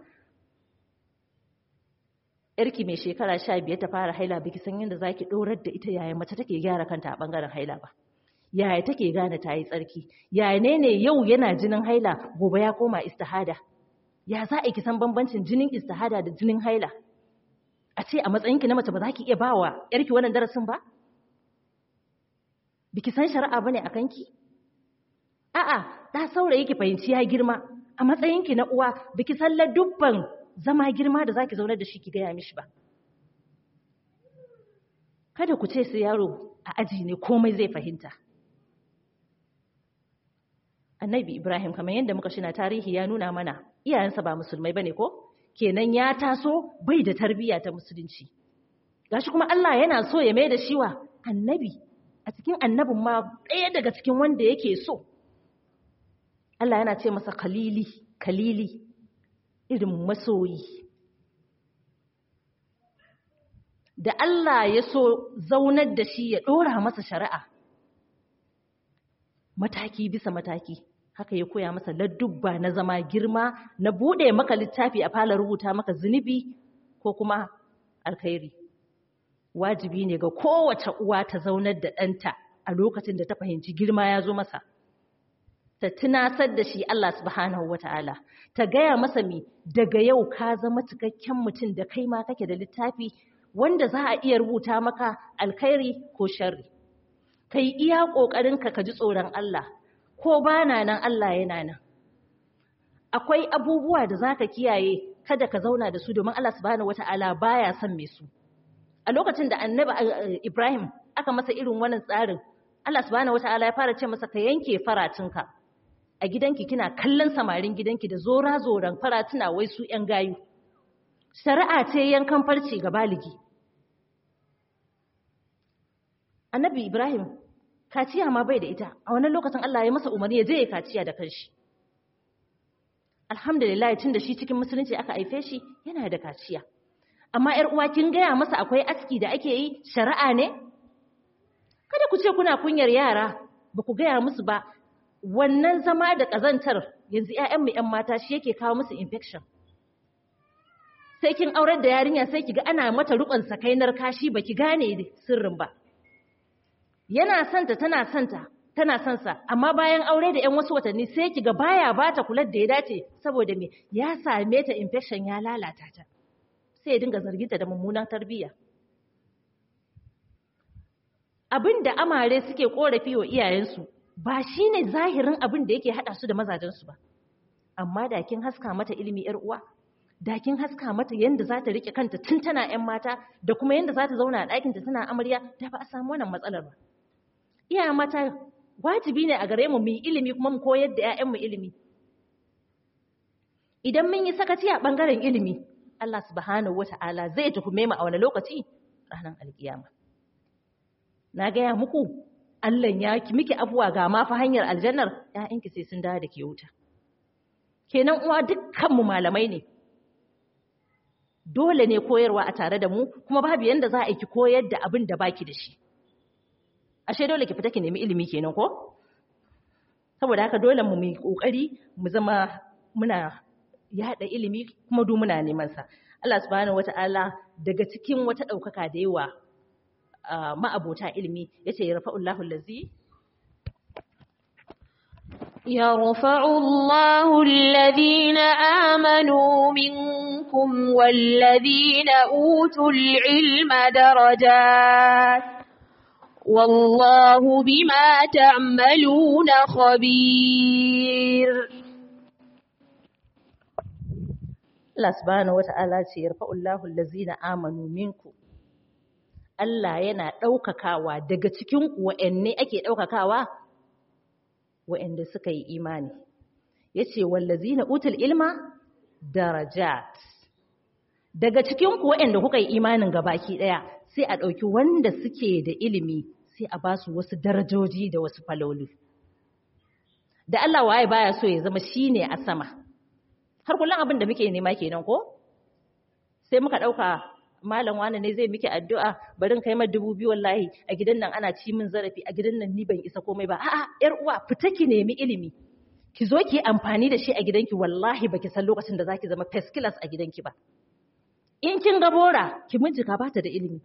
Yarki mai shekara sha biyar ta fara haila biki san yadda zaki dorar da ita yaya mace take gyara kanta a bangaren haila ba. Yaya take gane ta yi tsarki, yaya ne ne yau yana jinin haila gobe ya koma istihada. Ya za a ki san bambancin jinin istihada da jinin haila. A ce a matsayinki na mace ba za ki iya bawa yarki wannan darasin ba? Biki san shari'a bane a kanki? A'a, da saurayi ki fahimci ya girma a matsayinki na uwa biki san ladubban zama girma da zaki zauna da shi ki gaya mishi ba. Kada ku ce su yaro a aji ne komai zai fahimta. Annabi Ibrahim kamar yadda muka shina tarihi ya nuna mana iyayensa ba musulmai bane ko? Kenan ya taso bai da tarbiyya ta musulunci. gashi kuma Allah yana so ya mai da shi wa annabi, a cikin annabin ma ɗaya daga cikin wanda yake so. Allah yana ce masa kalili, kalili, irin masoyi. Da Allah ya so zaunar da shi ya ɗora masa shari'a, mataki bisa mataki, haka ya koya masa ladubba na zama girma, na buɗe maka littafi a fara rubuta maka zunubi ko kuma alkhairi. Wajibi ne ga kowace uwa ta zaunar da ɗanta a lokacin da ta fahimci girma ya zo masa. Ta tunasar da shi Allah subhanahu wa ta'ala, ta gaya masa mi daga yau ka zama cikakken mutum da kai ma kake da littafi wanda za a iya rubuta maka alkhairi ko sharri. Ka yi iya ƙoƙarinka ka ji tsoron Allah, ko ba na nan Allah yana nan. Akwai abubuwa da za ka kiyaye kada ka zauna da su domin Allah subhanahu wa ta'ala baya son mai su. A lokacin da annabi Ibrahim aka masa irin wannan tsarin, Allah subhanahu wata'ala ya fara ce masa ka yanke faratunka a gidanki, kina kallon samarin gidanki da zora-zoran faratuna wai su ‘yan gayu. Shari'a ce yankan farce ga baligi. Annabi Ibrahim kaciya ma bai da ita, a wannan lokacin Allah ya masa umarni ya je ya kaciya da kanshi. Alhamdulillah, tun da shi cikin musulunci aka haife shi yana da kaciya. Amma ‘yar uwa kin gaya masa akwai aski da ake yi shari'a ne? Kada ku ce kuna kunyar yara, ba ku gaya musu ba, wannan zama da ƙazantar yanzu ‘ya'yanmu ‘yan mata shi yake kawo musu infection. Sai kin aurar da yarinya sai ki ga ana mata riƙon sakainar kashi ba ki gane sirrin ba. Yana santa tana santa, tana sansa, amma bayan aure da ‘yan wasu watanni sai ki ga baya ba ta kular da ya dace saboda me ya same ta infection ya lalata ta. Sai ya dinga zarginta da mummunan tarbiyya. Abin da amare suke korafi wa iyayensu ba shi ne zahirin abin da yake haɗa su da mazajensu ba. Amma da kin haska mata ilimi ‘yar uwa, da kin haska mata yadda za ta riƙe kanta tun tana ‘yan mata da kuma yadda za ta zauna a ɗakinta tana amarya, da ba a samu wannan matsalar ba. Iyayen mata wajibi ne a gare mu mu yi ilimi kuma mu koyar da ‘ya'yanmu ilimi. Idan mun yi sakaci a ɓangaren ilimi, Allah subhanahu wata'ala zai tuhume mu a wani lokaci ranar alkiyama. Na gaya muku Allah ya miki abuwa ga ma fa hanyar aljannar, ƴaƴanki sai sun dawo da ke wuta. Kenan uwa dukkan mu malamai ne. Dole ne koyarwa a tare da mu, kuma babu yanda za a yi ki koyar da abin da baki da shi. Ashe dole ki fita ki nemi ilimi kenan ko? Saboda haka dole mu mu kokari mu zama muna yaɗa ilimi kuma du muna neman sa. Allah subhanahu wata'ala daga cikin wata ɗaukaka da yawa ma'abota ilimi yace yarfa'ullahu allazi yarfa'ullahu alladhina amanu minkum walladhina utul ilma darajat wallahu bima ta'maluna khabir. Allah subhanahu wata'ala ce yarfa'ullahu allazina amanu minku. Allah yana ɗaukakawa daga cikin ku wa'anne ake ɗaukakawa wa'anda suka yi imani. Yace wallazina utul ilma darajat. Daga cikin ku wa'anda kuka yi imanin gabaki daya sai a ɗauki wanda suke da ilimi sai a basu wasu darajoji da wasu faloli. Da Allah waye baya so ya zama shine a sama. Har kullum abin da muke nema kenan ko? Sai muka ɗauka malam wani ne zai miki addu'a barin kai ma dubu biyu wallahi a gidan nan ana ci min zarafi a gidan nan ni ban isa komai ba. A'a yar uwa fita ki nemi ilimi. Ki zo ki amfani da shi a gidanki wallahi baki san lokacin da zaki zama first class a gidanki ba. In kin ga bora ki bincika ba ta da ilimi.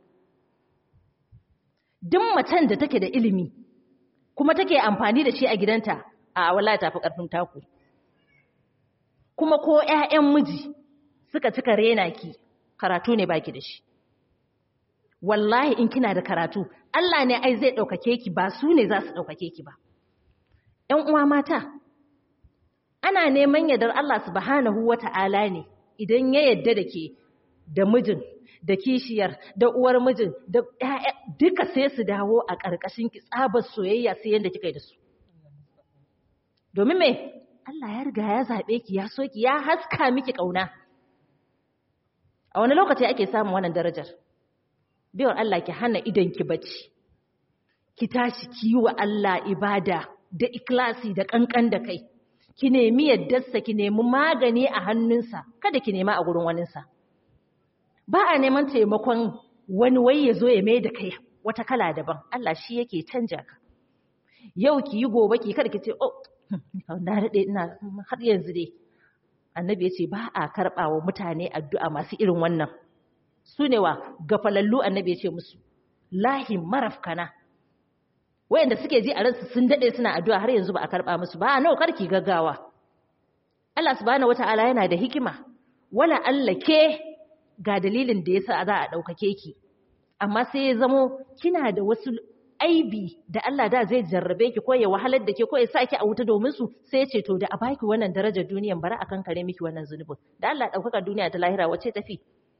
Duk macen da take da ilimi kuma take amfani da shi a gidanta a wallahi tafi karfin taku. Kuma ko ƴaƴan miji suka cika rena ki karatu ne baki da shi. Wallahi in kina da karatu Allah ne ai zai ɗaukake ki ba su ne za su ɗaukake ki ba. ‘Yan uwa mata, ana neman yardar Allah subhanahu wa ta'ala ne idan ya yarda da ke da mijin, da kishiyar, da uwar mijin, da ‘ya'ya duka sai su dawo a ƙarƙashin ki tsabar soyayya sai yadda kika yi da su. Domin me? Allah ya riga ya zaɓe ki, ya so ki, ya haska miki ƙauna. A wani lokaci ake samun wannan darajar? biyar Allah ki hana idon ki bacci ki tashi ki yi wa Allah ibada da ikhlasi da kankan da kai ki nemi yaddarsa ki nemi magani a hannunsa kada ki nema a gurin waninsa ba a neman taimakon wani wai ya zo ya mai da kai wata kala daban Allah shi yake canja ka yau ki yi gobe ki kada ki ce oh na daɗe ina har yanzu dai annabi ya ce ba a karɓa wa mutane addu'a masu irin wannan su ne wa gafalallu annabi ya ce musu lahin marafkana wayanda suke ji a ransu sun daɗe suna addu'a har yanzu ba a karɓa musu ba nawa karki gaggawa Allah subhanahu wata'ala yana da hikima wala Allah ke ga dalilin da yasa za a ɗaukake ki amma sai ya zamo kina da wasu aibi da Allah da zai jarrabe ki ko ya wahalar da ke ko ya sa ki a wuta domin su sai ya ce to da a baki wannan darajar duniyan bara akan kare miki wannan zunubin da Allah ɗaukaka duniya ta lahira wace tafi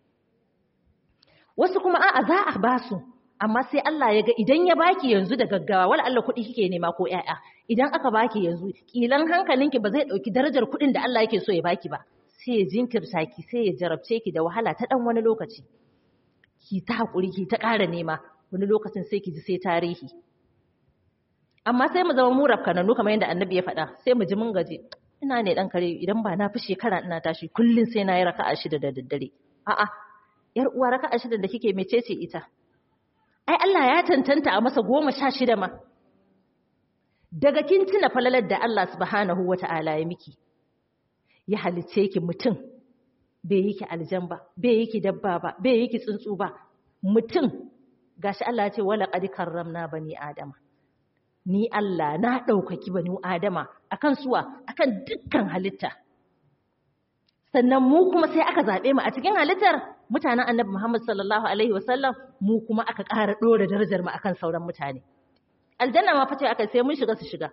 wasu kuma a'a za a ba su amma sai Allah ya ga idan ya baki yanzu da gaggawa wala Allah kuɗi kike nema ko ƴaƴa idan aka baki yanzu kilan hankalinki ba zai ɗauki darajar kuɗin da Allah yake so ya baki ba sai ya jinkirta ki sai ya jarabce ki da wahala ta ɗan wani lokaci ki ta haƙuri ki ta ƙara nema wani lokacin sai ki ji sai tarihi amma sai mu zama mu rafkananu kamar yadda annabi ya faɗa sai mu ji mun gaje ina ne dan kare idan ba na fi shekara ina tashi kullun sai na yi raka'a shida da daddare a'a yar uwa raka'a shida da kike mecece ita ai Allah ya tantanta a masa goma sha shida ma daga kin tuna falalar da Allah subhanahu wata'ala ya miki ya halice ki mutum bai yi ki aljan ba bai yi ki dabba ba bai yi ki tsuntsu ba mutum gashi Allah ya ce wala qad karramna bani adama ni Allah na daukaki bani adama akan suwa akan dukkan halitta sannan mu kuma sai aka zabe mu a cikin halittar mutanen Annabi Muhammad sallallahu alaihi wasallam mu kuma aka ƙara dora darajar mu akan sauran mutane aljanna ma fice aka sai mun shiga su shiga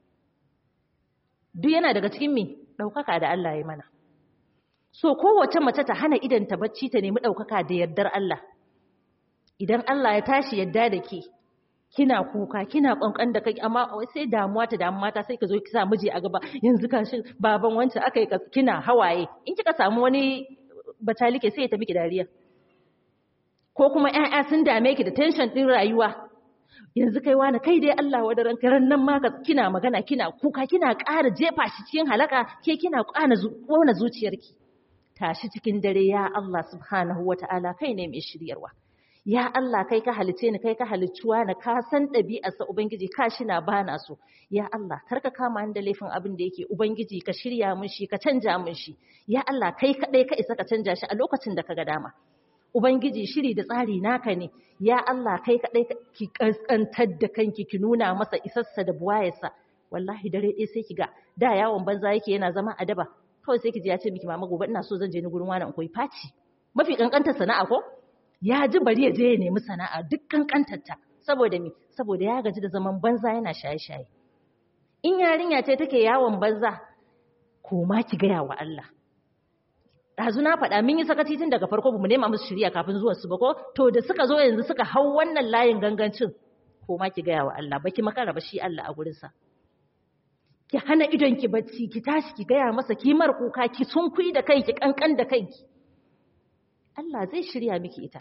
duk yana daga cikin me daukaka da Allah ya mana so kowace mace ta hana idan ta bacci ta nemi daukaka da yardar Allah idan Allah ya tashi yadda da ke kina kuka kina kankan da kai amma sai damuwa ta damu mata sai ka zo ki sa miji a gaba yanzu ka shi baban wancan akai kina hawaye in kika samu wani batalike sai ya tafi ki dariya ko kuma ƴaƴa sun dame ki da tension din rayuwa yanzu kai wani kai dai Allah wadaran karan nan ma kina magana kina kuka kina ƙara jefa shi cikin halaka ke kina ƙana ƙona zuciyarki tashi cikin dare ya Allah subhanahu wataala kai ne mai shiryarwa ya Allah kai ka halice ni kai ka halicciwa na ka san ɗabi'arsa ubangiji ka shi na bana so ya Allah karka kama ni da laifin abin da yake ubangiji ka shirya mun shi ka canja mun shi ya Allah kai kadai ka isa ka canja shi a lokacin da ka ga dama ubangiji shiri da tsari naka ne ya Allah kai kadai ki kaskantar da kanki ki nuna masa isarsa da buwayarsa wallahi dare ɗaya sai ki ga da yawon banza yake yana zama a daba kawai sai ki ji ya ce miki mama gobe ina so zan je ni gurin wani in koyi faci mafi kankantar sana'a ko ya ji bari ya je ya nemi sana'a duk kankantarta saboda me saboda ya gaji da zaman banza yana shaye-shaye in yarinya ce take yawon banza ko ma ki gaya wa Allah dazu na faɗa mun yi sakaci tun daga farko bamu nema musu shiriya kafin zuwan su ba ko to da suka zo yanzu suka hau wannan layin gangancin ko ma ki gaya wa Allah baki makara ba shi Allah a gurin sa ki hana idon ki bacci ki tashi ki gaya masa ki mar kuka ki sunkui da kai ki kankan da kanki Allah zai shirya miki ita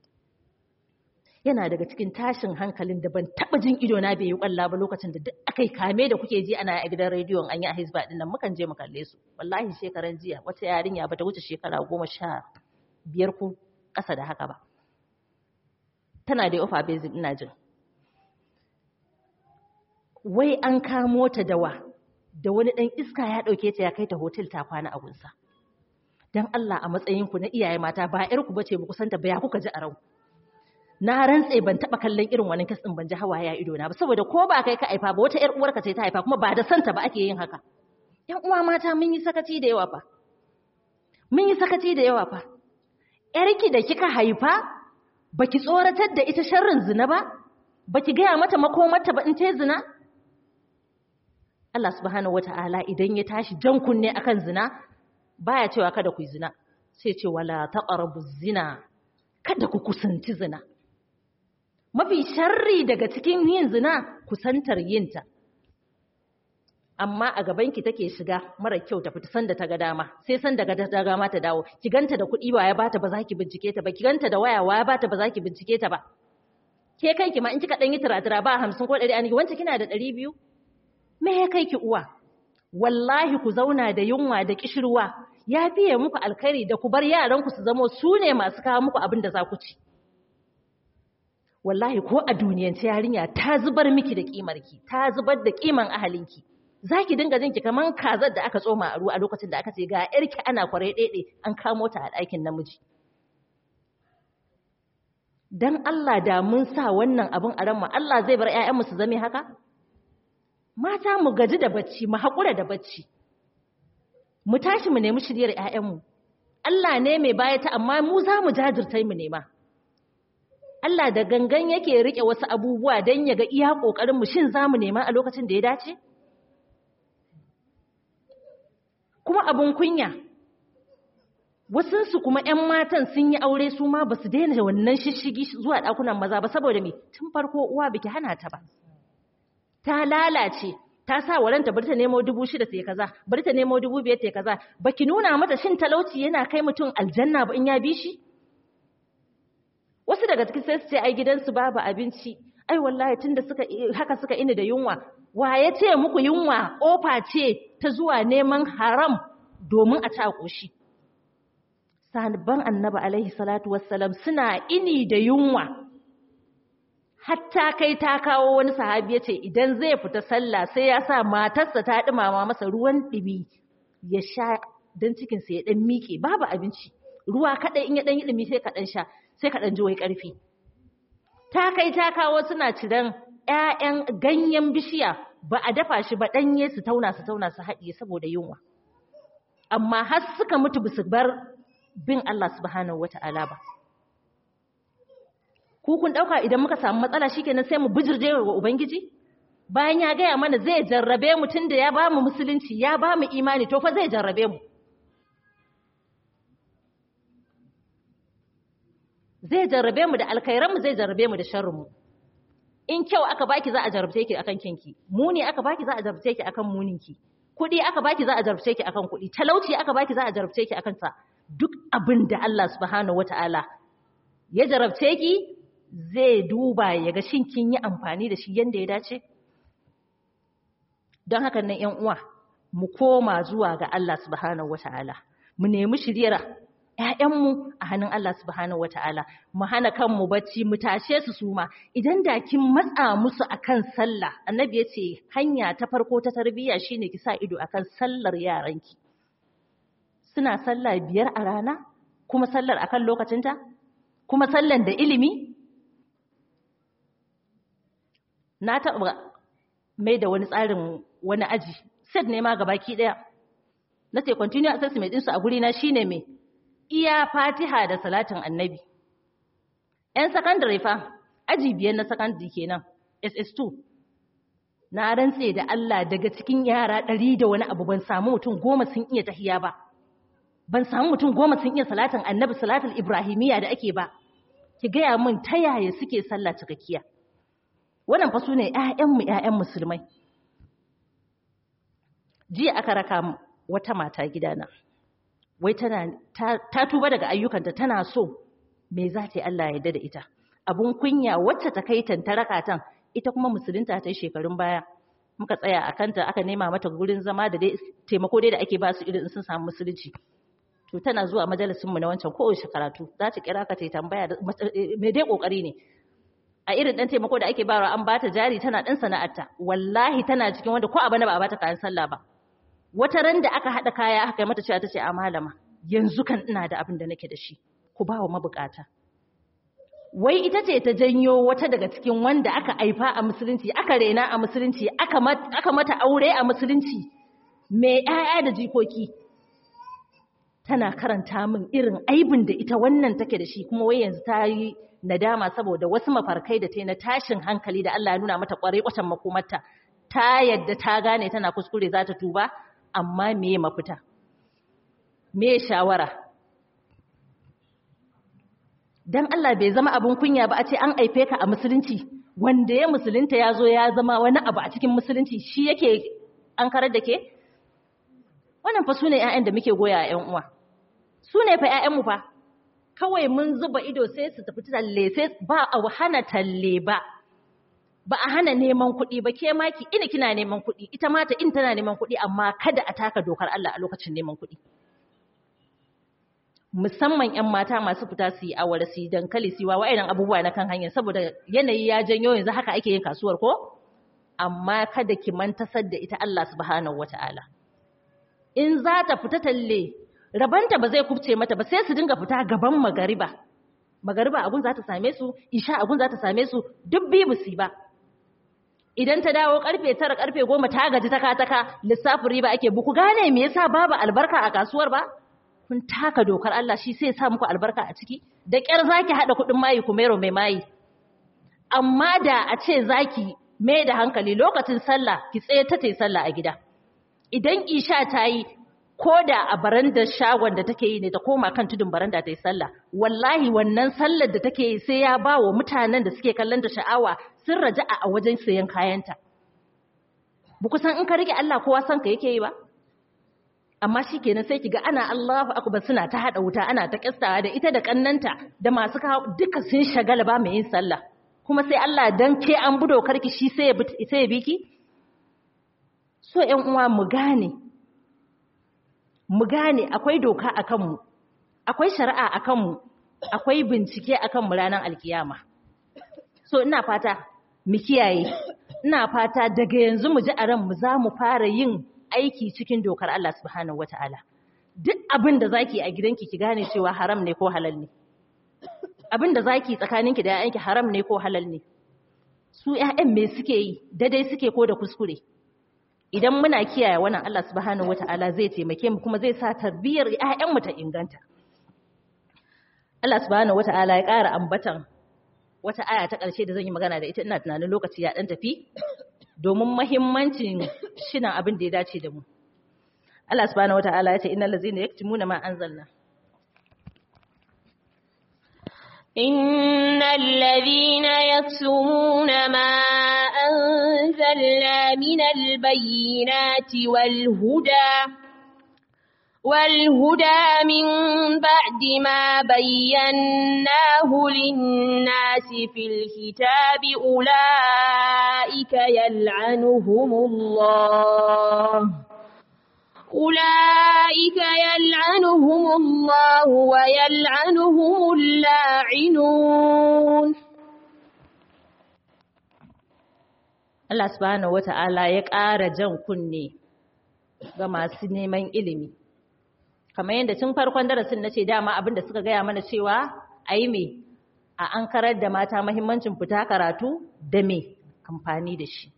yana daga cikin tashin hankalin da ban taba jin ido na bai yi kwalla ba lokacin da duk akai kame da kuke ji ana a gidan rediyon an yi a Hisba din nan mukan je mu kalle su wallahi shekaran jiya wata yarinya bata wuce shekara goma sha biyar ko ƙasa da haka ba tana da ofa basic ina jin wai an kamo ta dawa da wani dan iska ya dauke ta ya kai ta hotel ta kwana a gunsa dan Allah a matsayinku na iyaye mata ba ƴar ku bace ba kusanta ba ya kuka ji a rau na rantse ban taba kallon irin wannan kas din ban ji hawaye a ido na ba saboda ko ba kai ka haifa ba wata ƴar uwarka ce ta haifa kuma ba da santa ba ake yin haka ƴan uwa mata mun yi sakaci da yawa fa mun yi sakaci da yawa fa ƴarki da kika haifa baki tsoratar da ita sharrin zina ba baki gaya mata makomarta ba in ta zina Allah subhanahu wataala idan ya tashi jan kunne akan zina baya cewa kada ku yi zina sai ce wala taqrabu zina kada ku kusanci zina mafi sharri daga cikin yin zina kusantar yinta amma a gabanki take shiga mara kyau ta fita sanda ta ga dama sai sanda ga ta dama ta dawo ki ganta da kuɗi waya bata ba za ki bincike ta ba ki ganta da waya waya bata ba za ki bincike ta ba ke kanki ma in kika dan yi tira-tira ba hamsin ko ɗari an ki wance kina da ɗari biyu me ya kai ki uwa wallahi ku zauna da yunwa da kishirwa ya fiye muku alkhairi da ku bar yaran ku su zamo su ne masu kawo muku abin da za ku ci wallahi ko a duniyance yarinya ta zubar miki da kimarki ta zubar da kiman ahalinki zaki dinga jinki kaman kazar da aka tsoma a ruwa a lokacin da aka ce ga yarki ana kware dede an kamo ta a ɗakin namiji dan Allah da mun sa wannan abun a ranmu Allah zai bar ƴaƴanmu su zame haka mata mu gaji da bacci mu haƙura da bacci mu tashi mu nemi shiryar ƴaƴanmu Allah ne mai bayata amma mu za mu jajirta mu nema Allah da gangan yake rike wasu abubuwa don ya ga iya ƙoƙarin mu shin zamu nema a lokacin da ya dace? Kuma abun kunya, wasunsu kuma ‘yan matan sun yi aure su ma ba su daina wannan shishigi zuwa ɗakunan maza ba saboda me tun farko uwa biki hana ta ba. Ta lalace, ta sa waranta bari ta nemo dubu shida sai kaza, bari ta nemo dubu biyar sai kaza, baki nuna mata shin talauci yana kai mutum aljanna ba in ya bi shi? Wasu daga cikin sai su ce ai gidansu babu abinci ai wallahi tunda suka haka suka ini da yunwa wa ya ce muku yunwa kofa ce ta zuwa neman haram domin a ta koshi sahabban annabi alaihi salatu wassalam suna ini da yunwa hatta kai ta kawo wani sahabi ya ce idan zai fita sallah sai ya sa matarsa ta dumama masa ruwan dumi ya sha dan cikin sa ya dan miƙe babu abinci ruwa kadai in ya dan yi dumi sai ka dan sha sai ka ɗan ji wai ƙarfi. Ta kai ta kawo suna ciran ‘ya'yan ganyen bishiya ba a dafa shi ba ɗanye su tauna su tauna su haɗiye saboda yunwa. Amma har suka mutu ba su bar bin Allah subhanahu wa ta'ala ba. Ku kun ɗauka idan muka samu matsala shi kenan sai mu bijirje wa Ubangiji? Bayan ya gaya mana zai jarrabe mu tun da ya ba mu musulunci ya ba mu imani to fa zai jarrabe mu. Zai jarrabe mu da alkhairanmu zai jarrabe mu da sharrinmu in kyau aka baki za a jarrabce ki akan kinki muni aka baki za a jarrabce ki akan muninki kudi aka baki za a jarrabce ki akan kudi talauci aka baki za a jarrabce ki akan sa duk abin da Allah subhanahu wataala ya jarrabce ki zai duba ya ga shin kin yi amfani da shi yanda ya dace don haka nan ƴan uwa mu koma zuwa ga Allah subhanahu wataala mu nemi shiriyar ‘ya'yanmu a hannun Allah subhanahu wa ta'ala, mu hana kanmu bacci, mu tashe su suma, idan da kin matsa musu a kan sallah, annabi ya ce hanya ta farko ta tarbiyya shi ne ki sa ido a kan sallar yaranki. Suna sallah biyar a rana, kuma sallar a kan lokacinta, kuma sallar da ilimi? Na taɓa mai da wani tsarin wani aji, set ne ma gabaki ɗaya. Na ce, continue assessment ɗinsu a gurina shi ne mai iya fatiha da salatin annabi. ‘Yan sakandare fa, aji biyar na sakandare kenan, S S two. Na rantse da Allah daga cikin yara ɗari da wani abu ban samu mutum goma sun iya tahiya ba. Ban samu mutum goma sun iya salatin annabi salatin Ibrahimiyya da ake ba. Ki gaya min ta yaya suke sallah cikakkiya. Wannan fa su ne ‘ya'yanmu ‘ya'yan musulmai. Jiya aka raka wata mata gidana. Wai tana ta, ta tuba daga ayyukanta tana so me za ta yi Allah ya yarda da ita abun kunya wacce ta kai ta raka tan ita kuma musulunta ta yi shekarun baya muka tsaya a kanta aka nema mata gurin zama da dai taimako dai da ake ba su irin sun samu musulunci to tana zuwa majalisin mu na wancan kowace karatu za ta kira ka ta tambaya me dai kokari ne a irin dan taimako da ake bayarwa an bata jari tana dan sana'arta wallahi tana cikin wanda ko abana ba a bata kayan sallah ba wata ran da aka haɗa kaya aka kai mata cewa ta ce a malama yanzu kan ina da abin da nake da shi ku ba wa mabukata wai ita ce ta janyo wata daga cikin wanda aka haifa a musulunci aka rena a musulunci aka aka mata aure a musulunci mai ƴaƴa da jikoki tana karanta min irin aibin da ita wannan take da shi kuma wai yanzu ta yi nadama saboda wasu mafarkai da ta yi na tashin hankali da Allah ya nuna mata kwarai kwatan makomarta ta yadda ta gane tana kuskure za ta tuba amma me mafita me shawara dan Allah bai zama abun kunya ba a ce an aife ka a musulunci wanda ya musulunta ya zo ya zama wani abu a cikin musulunci shi yake an karar da ke wannan fa su ne ƴaƴan da muke goya a ƴan uwa su ne fa ƴaƴanmu fa kawai mun zuba ido sai su tafi talle sai ba a hana talle ba ba a hana neman kuɗi ba ke ma ki ina kina neman kuɗi ita ma ta in tana neman kuɗi amma kada a taka dokar Allah a lokacin neman kuɗi musamman ƴan mata masu fita su yi awara su yi dankali su yi wa wa'annan abubuwa na kan hanyar saboda yanayi ya janyo yanzu haka ake yin kasuwar ko amma kada ki mantasar da ita Allah subhanahu wata'ala in za ta fita talle rabanta ba zai kubce mata ba sai su dinga fita gaban magariba magariba abun za ta same su isha abun za ta same su duk bibu su ba idan ta dawo karfe tara karfe goma ta gaji taka taka lissafin riba ake buku gane me yasa babu albarka a kasuwar ba kun taka dokar Allah shi sai ya sa muku albarka a ciki da kyar zaki hada kudin mayi kumero mai mayi amma da a ce zaki mai da hankali lokacin sallah ki tsaye ta tayi sallah a gida idan isha ta yi ko da a barandar shagon da take yi ne ta koma kan tudun baranda ta yi sallah wallahi wannan sallar da take yi sai ya ba wa mutanen da suke kallon ta sha'awa sun raja'a a wajen sayan kayanta ba ku san in ka rike Allah kowa san ka yake yi ba amma shikenan sai kiga ana Allahu akbar suna ta hada wuta ana ta kistawa da ita da kannanta da masu kawo duka sun shagala ba mai yin sallah kuma sai Allah dan ke an budo karki shi sai ya sai ya biki so ƴan uwa mu gane mu gane akwai doka a kanmu akwai shari'a a kanmu akwai bincike a kanmu ranar alkiyama so ina fata mu kiyaye ina fata daga yanzu mu ji a ran mu za mu fara yin aiki cikin dokar Allah subhanahu wata'ala duk abin da zaki a gidanki ki gane cewa haram ne ko halal ne abin da zaki tsakaninki da ƴaƴanki haram ne ko halal ne su ƴaƴan me suke yi daidai suke ko da kuskure idan muna kiyaye wannan Allah subhanahu wata'ala zai taimake mu kuma zai sa tarbiyyar ƴaƴanmu ta inganta Allah subhanahu wata'ala ya ƙara ambatan wata aya ta ƙarshe da zan yi magana da ita ina tunanin lokaci ya dan tafi domin muhimmancin shinan abin da ya dace da mu Allah subhanahu wata'ala ya ce innal ladzina yaktumuna ma anzalna إن الذين يكتمون ما أنزلنا من البينات والهدى والهدى من بعد ما بيناه للناس في الكتاب أولئك يلعنهم الله أولئك يلعنهم الله ويلعنهم اللاعنون Allah subhanahu wata'ala ya ƙara jan kunne ga masu neman ilimi kamar yadda tun farkon darasin nace dama abinda suka gaya mana cewa ayi me a ankarar da mata muhimmancin fita karatu da me amfani da shi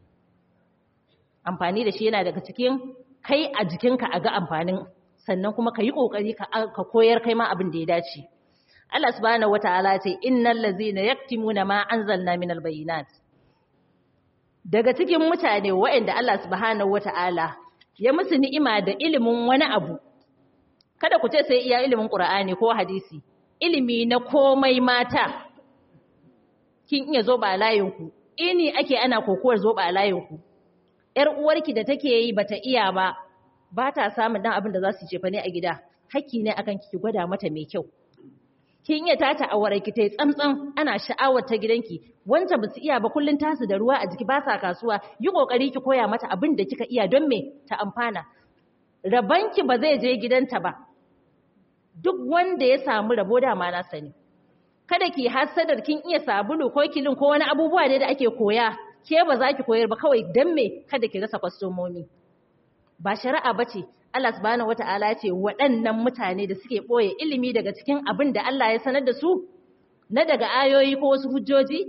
amfani da shi yana daga cikin kai a jikinka a ga amfanin sannan kuma ka yi ƙoƙari ka koyar kai ma abin da ya dace. Allah subhanahu wata'ala ce innal ladzina yaktimuna ma anzalna minal bayyinat. Daga cikin mutane waɗanda Allah subhanahu wata'ala ya musu ni'ima da ilimin wani abu. Kada ku ce sai iya ilimin Qur'ani ko hadisi, ilimi na komai mata. Kin iya zo ba layinku, ini ake ana kokowar zo ba layinku. ‘Yar uwarki da take yi bata iya ba, ba ta samun dan abin da za su cefa ne a gida, hakki ne akan ki gwada mata mai kyau. Kin iya tata a warki ta yi tsamtsam ana sha'awar ta gidanki, wanda ba su iya ba kullun tasu da ruwa a jiki ba sa kasuwa, yi kokari ki koya mata abin da kika iya don me ta amfana. Rabanki ba zai je gidanta ba. Duk wanda ya samu rabo da ma na sani. Kada ki hasadar kin iya sabulu ko kilin ko wani abubuwa ne da ake koya. Ke ba za ki koyar ba kawai don me kada ki rasa kwastomomi ba shari'a ba ce Allah subhanahu wata'ala ce waɗannan mutane da suke ɓoye ilimi daga cikin abin da Allah ya sanar da su na daga ayoyi ko wasu hujjoji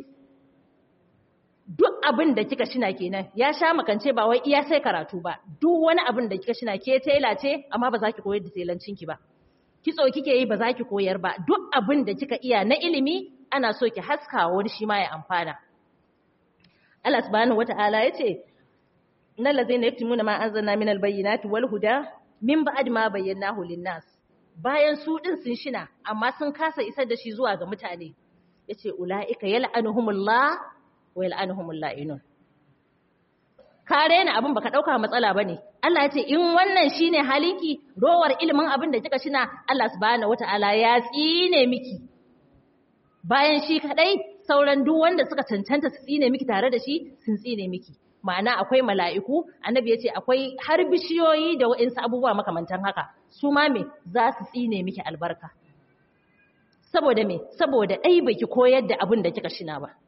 duk abin da kika shina kenan ya sha makance ba wai iya sai karatu ba duk wani abin da kika shina ke tela ce amma ba za ki koyar da telancinki ba kitso kike yi ba za ki koyar ba duk abin da kika iya na ilimi ana so ki haska wani shi ma ya amfana Allah subhanahu wata'ala yace innal ladzina yaktumuna ma anzalna minal bayyinati wal huda min ba'd ma bayyanahu lin-nas bayan su din sun shina amma sun kasa isar da shi zuwa ga mutane yace ulaika yal'anuhumullah wa yal'anuhumul la'inun ka rena abin baka dauka matsala bane Allah ya ce in wannan shine halinki rowar ilimin abin da kika shina Allah subhanahu wataala ya tsine miki bayan shi kadai sauran duk wanda suka cancanta su tsine miki tare da shi sun tsine miki ma'ana akwai mala'iku annabi ya ce akwai har bishiyoyi da wa'insu abubuwa makamantan haka su ma me za su tsine miki albarka saboda me saboda dai baki koyar da abin da kika shina ba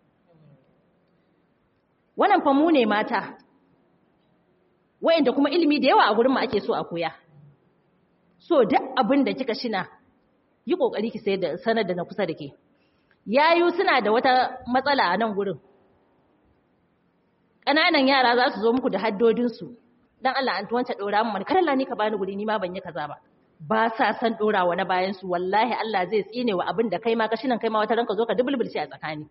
wannan fa mu ne mata wa'inda kuma ilimi da yawa a gurin mu ake so a koya so duk abin da kika shina yi kokari ki sayar da sanar da na kusa da ke yayu suna da wata matsala a nan gurin ƙananan yara za su zo muku da haddodinsu don Allah an tuwanta ɗora mu kar Allah ni ka bani guri ni ma ban yi kaza ba ba sa san ɗora wa na bayan su wallahi Allah zai tsine wa abin da kai ma kashinan kai ma wata ranka zo ka dubulbulce a tsakani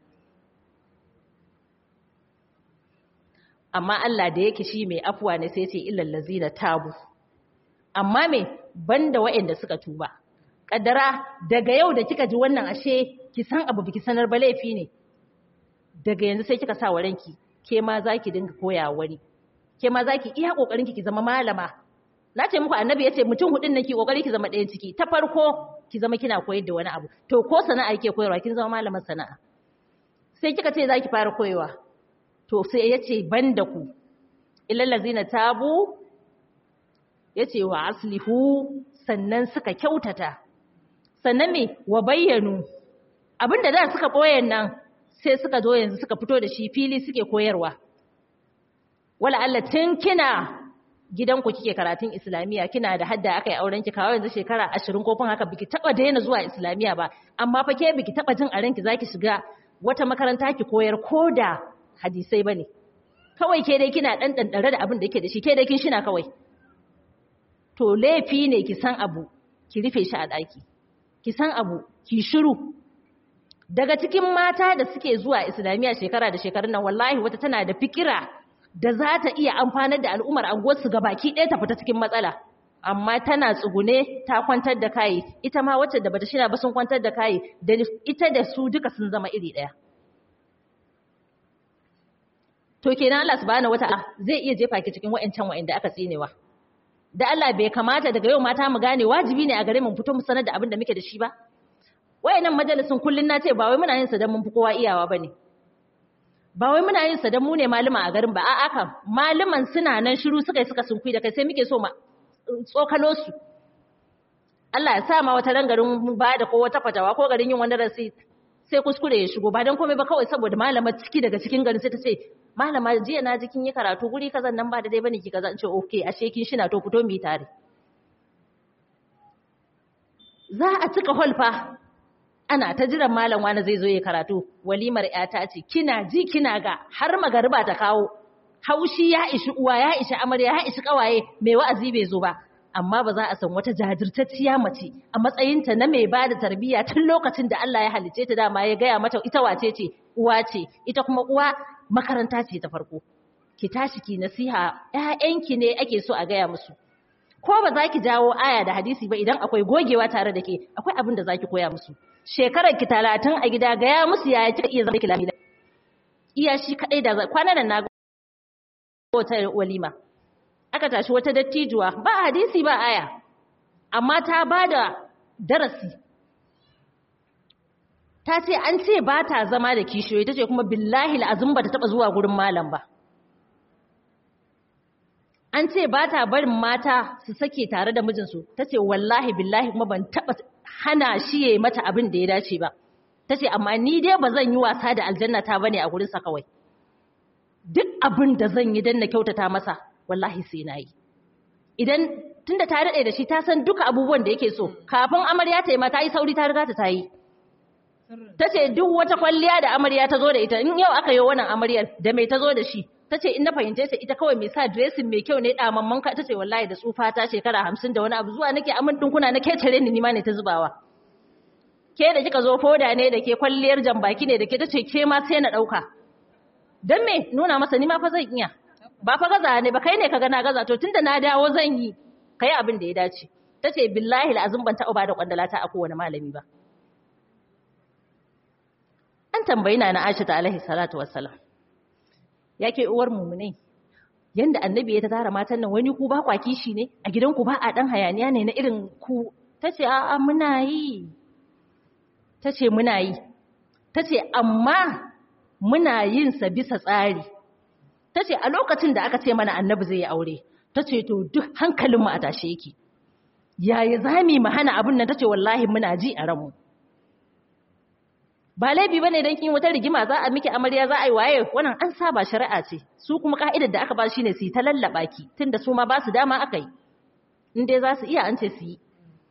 amma Allah da yake shi mai afuwa ne sai ce illal lazina tabu amma me banda waɗanda suka tuba kaddara daga yau da kika ji wannan ashe ki san abu biki sanar ba laifi ne daga yanzu sai kika sa wa ranki ke ma zaki dinga koya wani ke ma zaki iya kokarin ki zama malama na ce muku annabi yace mutum hudun nan ki kokari ki zama ɗayan ciki ta farko ki zama kina koyar da wani abu to ko sana'a kike koyarwa kin zama malaman sana'a sai kika ce zaki fara koyewa to sai yace banda ku illal ladzina tabu yace wa aslihu sannan suka kyautata sannan me wa bayyanu abinda da suka boyen nan sai suka zo yanzu suka fito da shi fili suke koyarwa wala Allah tun kina gidanku kike karatun islamiya kina da hadda akai auren ki kawo yanzu shekara ashirin ko fin haka biki taba daina zuwa islamiya ba amma fa ke biki taba jin a ranki zaki shiga wata makaranta ki koyar koda hadisai bane kawai ke dai kina dan dandare da abin da yake da shi ke dai kin shina kawai to laifi ne ki san abu ki rufe shi a daki ki san abu ki shiru daga cikin mata da suke zuwa islamiyya shekara da shekarun nan wallahi wata tana da fikira da za ta iya amfanar da al'ummar anguwarsu ga baki ɗaya ta fita cikin matsala amma tana tsugune ta kwantar da kayi ita ma wacce da bata shina ba sun kwantar da kayi da ita da su duka sun zama iri ɗaya to kenan Allah subhanahu wataala zai iya jefa ki cikin wa'ancan wa'anda aka tsinewa da Allah bai kamata daga yau mata mu gane wajibi ne a gare mu fito mu sanar da abin da muke da shi ba wayannan majalisun kullun na ce ba wai muna yin sa dan mun fi kowa iyawa bane ba wai muna yin sa dan mu ne malama a garin ba a'a kan malaman suna nan shiru suka suka sunkui da kai sai muke so ma tsokalo su Allah ya sa ma wata ran garin ba da ko wata fatawa ko garin yin wani rasi sai kuskure ya shigo ba dan komai ba kawai saboda malama ciki daga cikin garin sai ta ce malama jiya na ji kin yi karatu guri kazan nan ba da dai bane ki kaza in ce okay ashe kin shina to fito mu yi tare za a cika hall fa ana ta jiran malam wani zai zo ya karatu walimar yata ce kina ji kina ga har magariba ta kawo haushi ya ishi uwa ya ishi amarya ya ishi kawaye mai wa'azi bai zo ba amma ba za a san wata jajirtacciya mace a matsayinta na mai bada tarbiyya tun lokacin da Allah ya halice ta dama ya gaya mata ita wace ce uwa ce ita kuma uwa makaranta ce ta farko ki tashi ki nasiha ƴaƴanki ne ake so a gaya musu ko ba za ki jawo aya da hadisi ba idan akwai gogewa tare da ke akwai abin da za ki koya musu shekarar ki talatin a gida gaya musu yaya kika iya zama kilami iya shi kadai da kwanan nan na wata walima aka tashi wata dattijuwa ba hadisi ba aya amma ta bada darasi ta ce an ce ba ta zama da kishiyoyi ta ce kuma billahi la'azum ba ta taba zuwa gurin malam ba an ce ba ta barin mata su sake tare da mijinsu ta ce wallahi billahi kuma ban taba hana shi ya mata abin da ya dace ba ta ce amma ni dai ba zan yi wasa da aljanna ta bane a gurinsa kawai duk abin da zan yi don na kyautata masa wallahi sai na yi idan tunda ta daɗe da shi ta san duka abubuwan da yake so kafin amarya ta yi ma ta yi sauri ta riga ta ta yi ta ce duk wata kwalliya da amarya ta zo da ita in yau aka yi wannan amaryar da mai ta zo da shi ta ce in na fahimce ta ita kawai mai sa dressing mai kyau ne damamman ka ta ce wallahi da tsufa ta shekara hamsin da wani abu zuwa nake amin dinkuna na ketare ni ma ne ta zubawa ke da kika zo foda ne da ke kwalliyar jambaki ne da ke ta ce ke ma sai na ɗauka don me nuna masa ni ma fa zan iya ba fa gaza ne ba kai ne ka gana gaza to tunda na dawo zan yi kai abin da ya dace ta ce billahi la'azum ban taɓa ba da kwandala ta a kowane malami ba an tambayi na na Aisha ta alaihi salatu wassalam yake uwar mu'minai yanda annabi ya ta tara matan nan wani ku ba kwa kishi ne a gidanku ba a dan hayaniya ne na irin ku tace a'a muna yi tace muna yi tace amma muna yin sa bisa tsari tace a lokacin da aka ce mana annabi zai yi aure tace to duk hankalin mu a tashe yake yaya zami mu hana abin nan tace wallahi muna ji a ranmu ba laifi bane dan kin wata rigima za a miki amarya za a yi waye wannan an saba shari'a ce su kuma ka'idar da aka ba shine su yi ta lallaba ki tunda su ma ba su dama akai in dai za su iya an ce su yi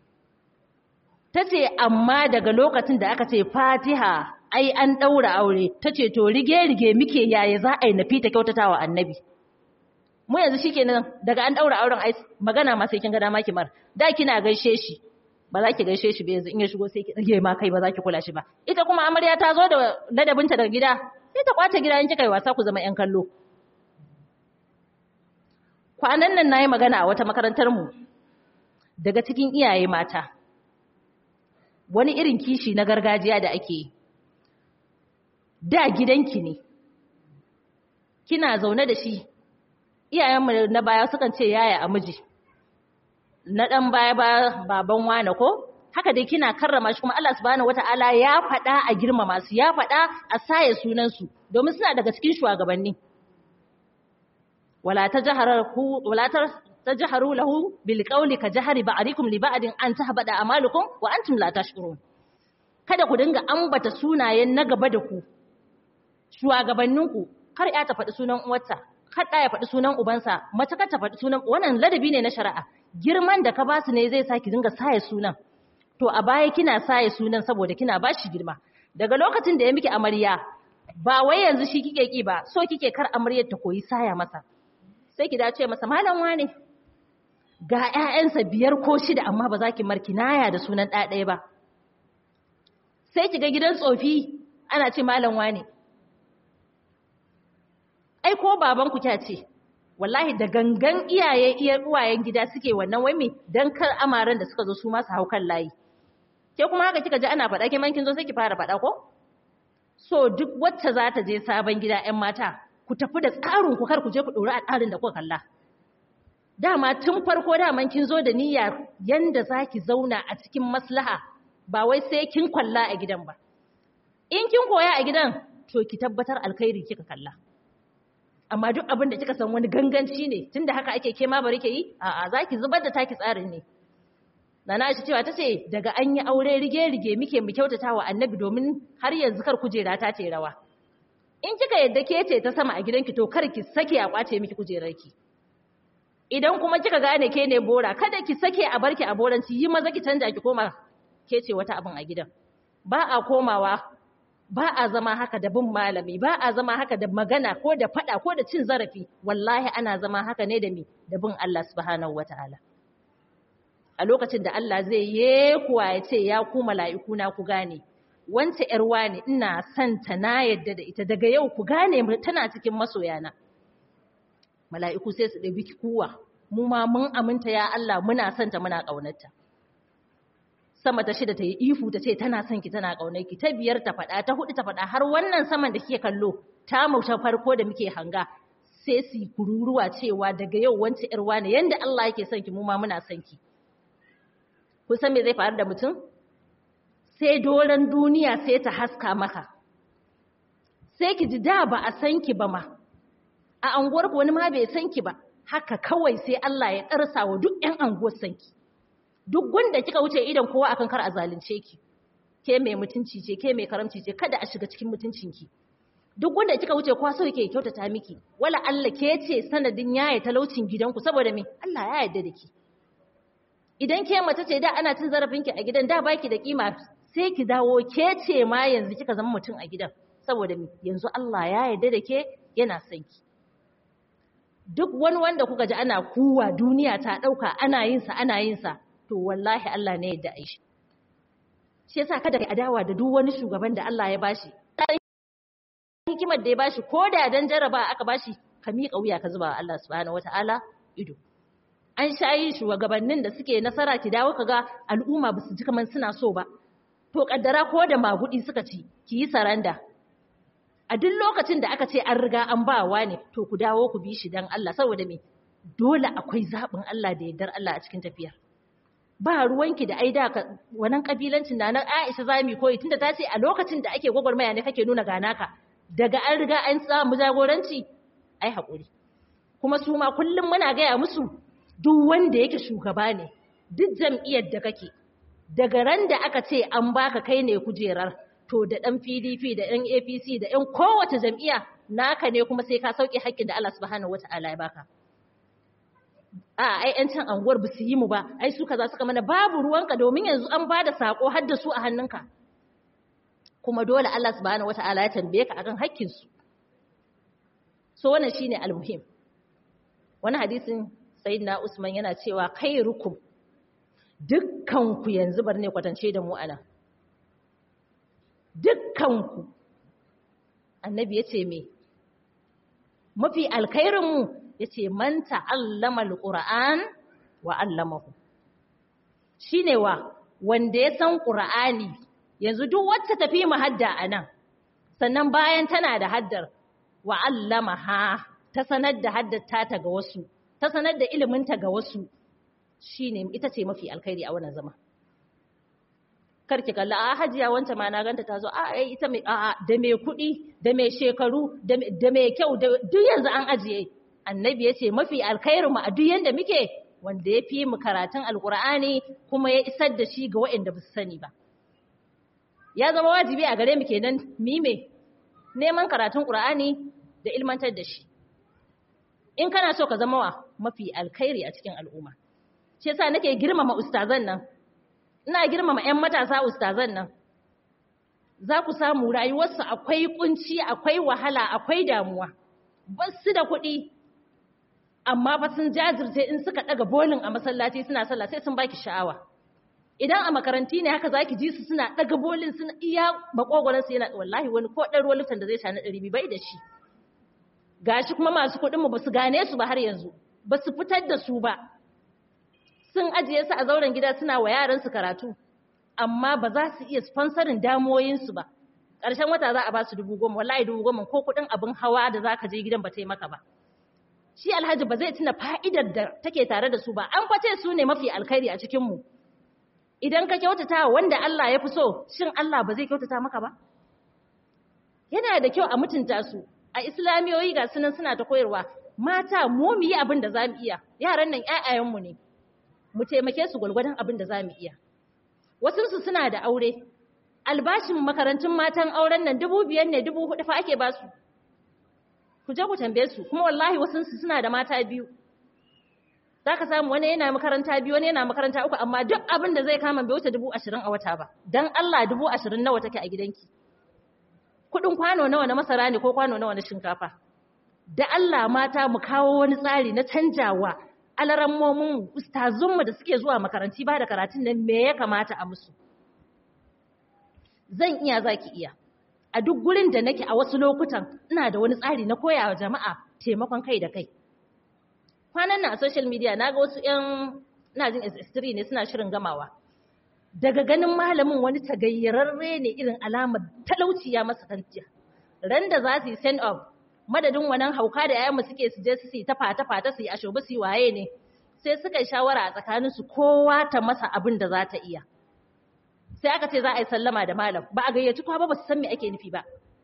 tace amma daga lokacin da aka ce Fatiha ai an daura aure tace to rige rige muke yaya za a yi nafi ta kyautatawa annabi mu yanzu shikenan daga an daura auren ai magana ma sai kin ga dama ki mar da kina gaishe shi ba za ki gaishe shi ba yanzu in ya shigo sai ki dage ma kai ba za ki kula shi ba ita kuma amarya ta zo da ladabinta daga gida sai ta kwace gida in kika yi wasa ku zama yan kallo kwanan nan nayi magana a wata makarantar mu daga cikin iyaye mata wani irin kishi na gargajiya da ake yi da gidanki ne kina zaune da shi iyayenmu na baya sukan ce yaya a miji na dan baya ba baban wane ko haka dai kina karrama shi kuma Allah subhanahu wataala ya faɗa a girmama su ya faɗa a saye sunan su domin suna daga cikin shugabanni wala tajharu wala tajharu lahu bil qawli ka jahri ba'dikum li ba'din an tahbada amalukum wa antum la tashkurun kada ku dinga ambata sunayen na gaba da ku shugabanninku kar ya ta faɗi sunan uwarta kada ya faɗi sunan ubansa mace kar ta faɗi sunan wannan ladabi ne na shari'a girman da ka ba su ne zai saki dinga saye sunan to a baya kina saye sunan saboda kina ba shi girma daga lokacin da ya miki amarya ba wai yanzu shi kike ki ba so kike kar amaryar ta koyi saya masa sai ki dace masa malam wane ga ƴaƴansa biyar ko shida amma ba za ki marki naya da sunan ɗa ɗaya ba sai ki ga gidan tsofi ana ce malam wane ai ko baban ku kya ce wallahi da gangan iyaye iya uwayen gida suke wannan wai me dan kar amaran da suka zo su ma su hau kan layi ke kuma haka kika ji ana faɗa ke man kin zo sai ki fara faɗa ko so duk wacce za ta je sabon gida ƴan mata ku tafi da tsarin ku kar ku je ku dora a tsarin da kuka kalla dama tun farko daman kin zo da niyya yanda zaki zauna a cikin maslaha ba wai sai kin kwalla a gidan ba in kin koya a gidan to ki tabbatar alkhairi kika kalla amma duk abin da kika san wani ganganci ne tunda haka ake ke ma bari ke yi a'a zaki zubar da taki tsarin ne nana Aisha cewa tace daga an yi aure rige rige muke mu kyautatawa annabi domin har yanzu kar kujera ta ce rawa in kika yadda ke ce ta sama a gidanki to kar ki sake a kwace miki kujerarki idan kuma kika gane ke ne bora kada ki sake a barki a boranci yi maza ki canja ki koma ke ce wata abin a gidan ba a komawa ba a zama haka da bin malami ba a zama haka da magana ko da fada ko da cin zarafi wallahi ana zama haka ne da mi da bin Allah subhanahu wataala a lokacin da Allah zai yi kuwa ya ce ya ku mala'iku na ku gane wance yar wani ina son ta na yadda da ita daga yau ku gane tana cikin masoyana mala'iku sai su ɗabi kuwa mu ma mun aminta ya Allah muna son ta muna ƙaunarta sama ta shida ta yi ifu ta ce tana son ki tana ƙaunar ki ta biyar ta faɗa ta hudu ta faɗa har wannan saman da kike kallo ta mu ta farko da muke hanga sai su kururuwa cewa daga yau wance yar wani yanda Allah yake son ki mu ma muna son ki kun san me zai faru da mutum sai doran duniya sai ta haska maka sai ki ji da ba a san ki ba ma a anguwar wani ma bai san ki ba haka kawai sai Allah ya karsa wa duk ƴan anguwar san ki duk gunda kika wuce idan kowa akan kar a zalunce ki ke mai mutunci ce ke mai karamci ce kada a shiga cikin mutuncinki duk gunda kika wuce kowa so yake kyautata miki wala Allah ke ce sanadin yaye talaucin gidanku saboda me Allah ya yarda da ki idan ke mace ce da ana cin zarafinki a gidan da baki da kima sai ki dawo ke ce ma yanzu kika zama mutum a gidan saboda me yanzu Allah ya yarda da ke yana son ki duk wani wanda kuka ji ana kuwa duniya ta dauka ana yin sa ana yin sa to wallahi Allah ne yadda aishi shi yasa kada kai adawa da duk wani shugaban da Allah ya bashi hikimar da ya bashi ko da dan jaraba aka bashi ka miƙa wuya ka zuba Allah subhanahu wataala ido an shayi shugabannin da suke nasara ki dawo kaga al'umma basu ji kaman suna so ba to kaddara ko da magudi suka ci ki yi saranda a duk lokacin da aka ce an riga an bawa ne to ku dawo ku bi shi dan Allah saboda me dole akwai zaɓin Allah da yardar Allah a cikin tafiyar ba ruwanki da aida ka wannan kabilancin da nan Aisha zamu koyi tunda ta ce a lokacin da ake gwagwarmaya ne kake nuna ganaka daga an riga an samu jagoranci ai hakuri kuma su ma kullum muna gaya musu duk wanda yake shugaba ne duk jam'iyyar da kake daga ran da aka ce an baka kai ne kujerar to da ɗan P D P da ɗan A P C da ɗan kowace jam'iyya naka ne kuma sai ka sauke haƙƙin da Allah subhanahu wata'ala ya baka a ai ƴan can anguwar ba su yi mu ba ai su kaza suka mana babu ruwanka domin yanzu an bada sako har da su a hannunka kuma dole Allah subhanahu wata'ala ya tambaye ka akan haƙƙin su so wannan shine almuhim wani hadisin sayyidina Usman yana cewa khairukum dukkan ku yanzu bar ne kwatance da mu anan dukkanku annabi ya ce me mafi alkhairinmu ya ce man ta'allama alquran wa allamahu shine wa wanda ya san qur'ani yanzu duk wacce tafi mu hadda anan sannan bayan tana da haddar wa allamaha ta sanar da haddata ta ga wasu ta sanar da ilimin ta ga wasu shine ita ce mafi alkhairi a wannan zama karki kalla a hajiya wancan ma na ganta ta zo a ai ita mai a'a da mai kuɗi da mai shekaru da mai kyau duk yanzu an ajiye annabi ya ce mafi alkhairu mu a duk yanda muke wanda ya fi mu karatun alkur'ani kuma ya isar da shi ga waɗanda ba su sani ba ya zama wajibi a gare mu kenan mi me neman karatun qur'ani da ilmantar da shi in kana so ka zama wa mafi alkhairi a cikin al'umma shi yasa nake girmama ustazan nan ina girmama ƴan matasa ustazan nan za ku samu rayuwarsu akwai kunci akwai wahala akwai damuwa ba su da kuɗi amma fa sun jajirce in suka daga bolin a masallaci suna sallah sai sun baki sha'awa idan a makaranti ne haka zaki ji su suna daga bolin suna iya makogoran su yana wallahi wani ko dan ruwan liftan da zai sha na ɗari biyu bai da shi gashi kuma masu kuɗin mu basu gane su ba har yanzu basu fitar da su ba sun ajiye su a zauren gida suna wa yaran su karatu amma ba za su iya sponsorin damoyin su ba ƙarshen wata za a ba su dubu goma wallahi dubu goma ko kuɗin abin hawa da zaka je gidan ba ta yi maka ba shi alhaji ba zai tuna fa'idar da take tare da su ba an kwace su ne mafi alkhairi a cikin mu idan ka kyautata wanda Allah ya fi so shin Allah ba zai kyautata maka ba yana da kyau a mutunta su a islamiyoyi ga sunan suna ta koyarwa mata mu mu yi abin da zamu iya yaran nan ƴaƴayen mu ne mu taimake su gulgurdan abin da zamu iya wasu su suna da aure albashin makarantun matan auren nan dubu biyar ne dubu hudu fa ake ba su ku je ku tambaye su kuma wallahi wasu su suna da mata biyu zaka samu wani yana makaranta biyu wani yana makaranta uku amma duk abin da zai kama bai wuce dubu ashirin a wata ba dan Allah dubu ashirin nawa take a gidanki kudin kwano nawa na masara ne ko kwano nawa na shinkafa da Allah mata mu kawo wani tsari na canjawa alarammomin ustazunmu da suke zuwa makaranti ba da karatun nan me ya kamata a musu zan iya zaki iya a duk gurin da nake a wasu lokutan ina da wani tsari na koyawa jama'a taimakon kai da kai kwanan nan a social media naga wasu ƴan ina jin S S three ne suna shirin gamawa daga ganin malamin wani tagayyararre ne irin alamar talauci ya masa kanciya ran da za su yi send off madadin wannan hauka da yayanmu suke su je su yi ta fata fata su yi ashobi su yi waye ne sai suka yi shawara a tsakanin su kowa ta masa abin da za ta iya sai aka ce za a yi sallama da malam ba a gayyaci kowa ba ba su san me ake nufi ba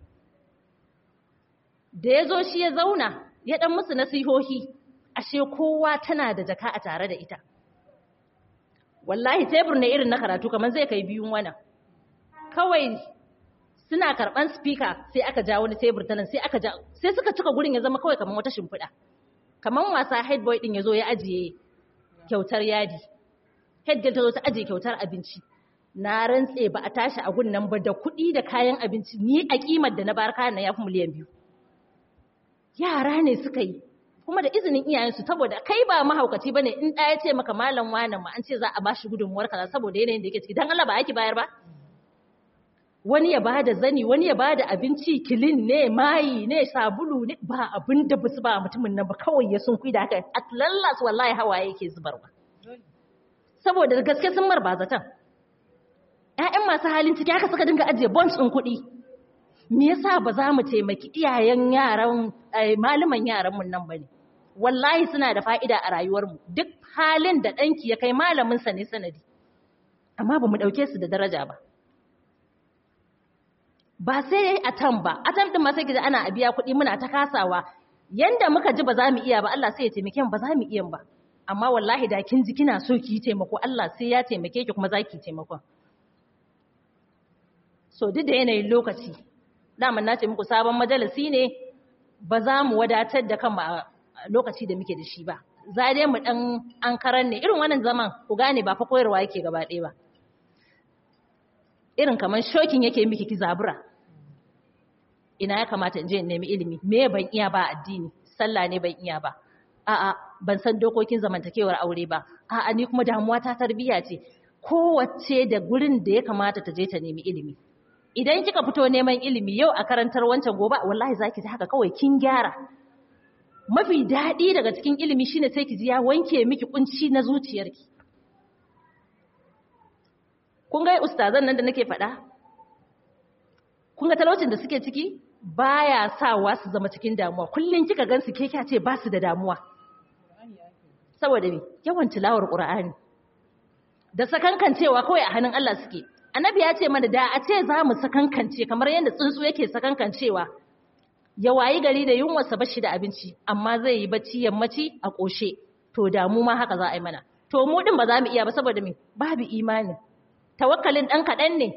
da ya zo shi ya zauna ya dan musu nasihohi ashe kowa tana da jaka a tare da ita wallahi tebur ne irin na karatu kamar zai kai biyun wannan kawai suna karban speaker sai aka ja wani tebur ta nan sai aka ja sai suka cika gurin ya zama kawai kamar wata shimfiɗa kamar wasa head boy din yazo ya ajiye kyautar yadi head girl ta zo ta ajiye kyautar abinci na rantse ba a tashi a gun nan ba da kuɗi da kayan abinci ni a kimar da na bar kayan nan yafi miliyan biyu yara ne suka yi kuma da izinin iyayensu saboda kai ba mahaukaci bane in da ya ce maka malam wani ma an ce za a bashi gudunmuwar kaza saboda yanayin da yake ciki dan Allah ba yake bayar ba wani ya bada zani wani ya bada abinci kilin ne mayi ne sabulu ne ba abin da basu ba mutumin nan ba kawai ya sun da haka atlallas wallahi hawaye yake zubarwa saboda gaske sun mar bazatan ƴaƴan masu halin ciki haka suka dinga ajiye bonds din kuɗi me yasa ba za mu taimaki iyayen yaran malaman yaran mun nan bane wallahi suna da fa'ida a rayuwar mu duk halin da danki ya kai malamin sa ne sanadi amma ba mu dauke su da daraja ba ba sai atam ba atam din ma sai kiji ana biya kuɗi muna ta kasawa yanda muka ji ba za mu iya ba Allah sai ya taimake mu ba za mu iya ba amma wallahi da kin ji kina so ki taimako Allah sai ya taimake ki kuma za ki taimakon so duk da yanayin lokaci daman na ce muku sabon majalisi ne ba za mu wadatar da kanmu a lokaci da muke da shi ba za dai mu dan an karan ne irin wannan zaman ku gane ba fa koyarwa yake gaba ɗaya ba irin kaman shokin yake miki ki zabura ina ya kamata in je in nemi ilimi me ban iya ba addini sallah ne ban iya ba a'a ban san dokokin zamantakewar aure ba a'a ni kuma damuwa ta tarbiyya ce kowace da gurin da ya kamata ta je ta nemi ilimi idan kika fito neman ilimi yau a karantar wancan gobe wallahi zaki ji haka kawai kin gyara mafi daɗi daga cikin ilimi shine sai ki ji ya wanke miki kunci na zuciyarki kun ga ustazan nan da nake faɗa kun ga talaucin da suke ciki baya sawa su zama cikin damuwa kullun kika gansu ke kya ce ba su da damuwa saboda me yawan tilawar qur'ani da sakankancewa kawai a hannun Allah suke annabi ya ce mana da a ce za mu sakankance kamar yadda tsuntsu yake sakankancewa ya wayi gari da yunwarsa bashi da abinci amma zai yi bacci yammaci a ƙoshe to da mu ma haka za a yi mana to mu din ba za mu iya ba saboda me babu imani tawakkalin dan kaɗan ne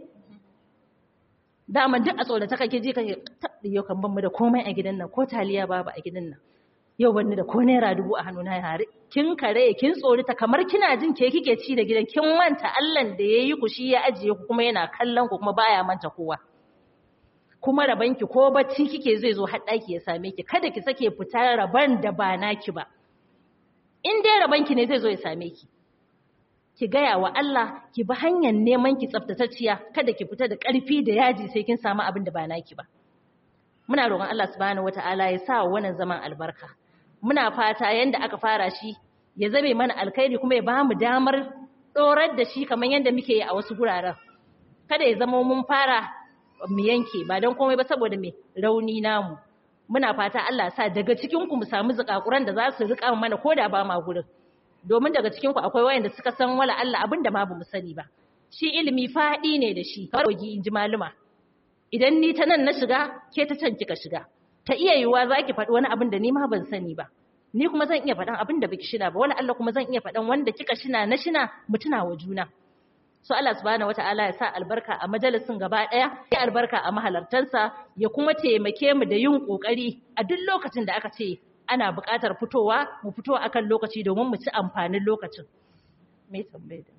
daman duk a tsorata kake ji kake yau kan ban mu da komai a gidan nan ko taliya babu a gidan nan yau ban da ko naira dubu a hannuna ya hare kin kare kin tsorita kamar kina jin ke kike ci da gidan kin manta Allah da yayi ku shi ya ajiye ku kuma yana kallon ku kuma baya manta kowa kuma rabanki ko bacci kike zai zo har daki ya same ki kada ki sake fita raban da ba naki ba in dai rabanki ne zai zo ya same ki ki gaya wa Allah ki bi hanyar neman ki tsaftatacciya kada ki fita da ƙarfi da yaji sai kin samu abin da ba naki ba muna roƙon Allah subhanahu wataala ya sa wannan zaman albarka muna fata yanda aka fara shi ya zabe mana alkhairi kuma ya ba mu damar dorar da shi kamar yanda muke yi a wasu guraren kada ya zama mun fara mu yanke ba don komai ba saboda me rauni namu muna fata Allah sa daga cikin ku mu samu zakakuran da za su rika mana koda ba ma gurin domin daga cikin ku akwai wayanda suka san wala Allah abinda ma bamu sani ba shi ilimi fadi ne da shi karogi inji maluma idan ni ta nan na shiga ke ta can kika shiga ta iya yiwuwa zaki faɗi wani abin da ni ma ban sani ba ni kuma zan iya faɗan abin da biki shina ba wala Allah kuma zan iya faɗan wanda kika shina na shina mu tuna wa juna so Allah subhanahu wataala ya sa albarka a majalisin gaba daya ya albarka a mahalartansa ya kuma taimake mu da yin kokari a duk lokacin da aka ce ana buƙatar fitowa mu fito akan lokaci domin mu ci amfanin lokacin me tambaye da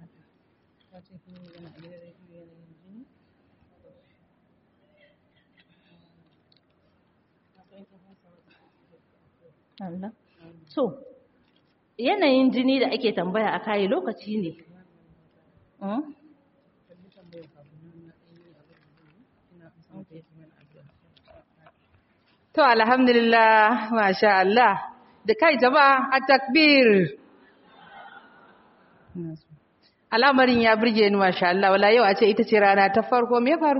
Allah so yanayin jini da ake tambaya a kai lokaci ne To alhamdulillah masha Allah da kai jama'a a takbir al'amarin ya burge ni masha Allah wala yau a ce ita ce rana ta farko me faru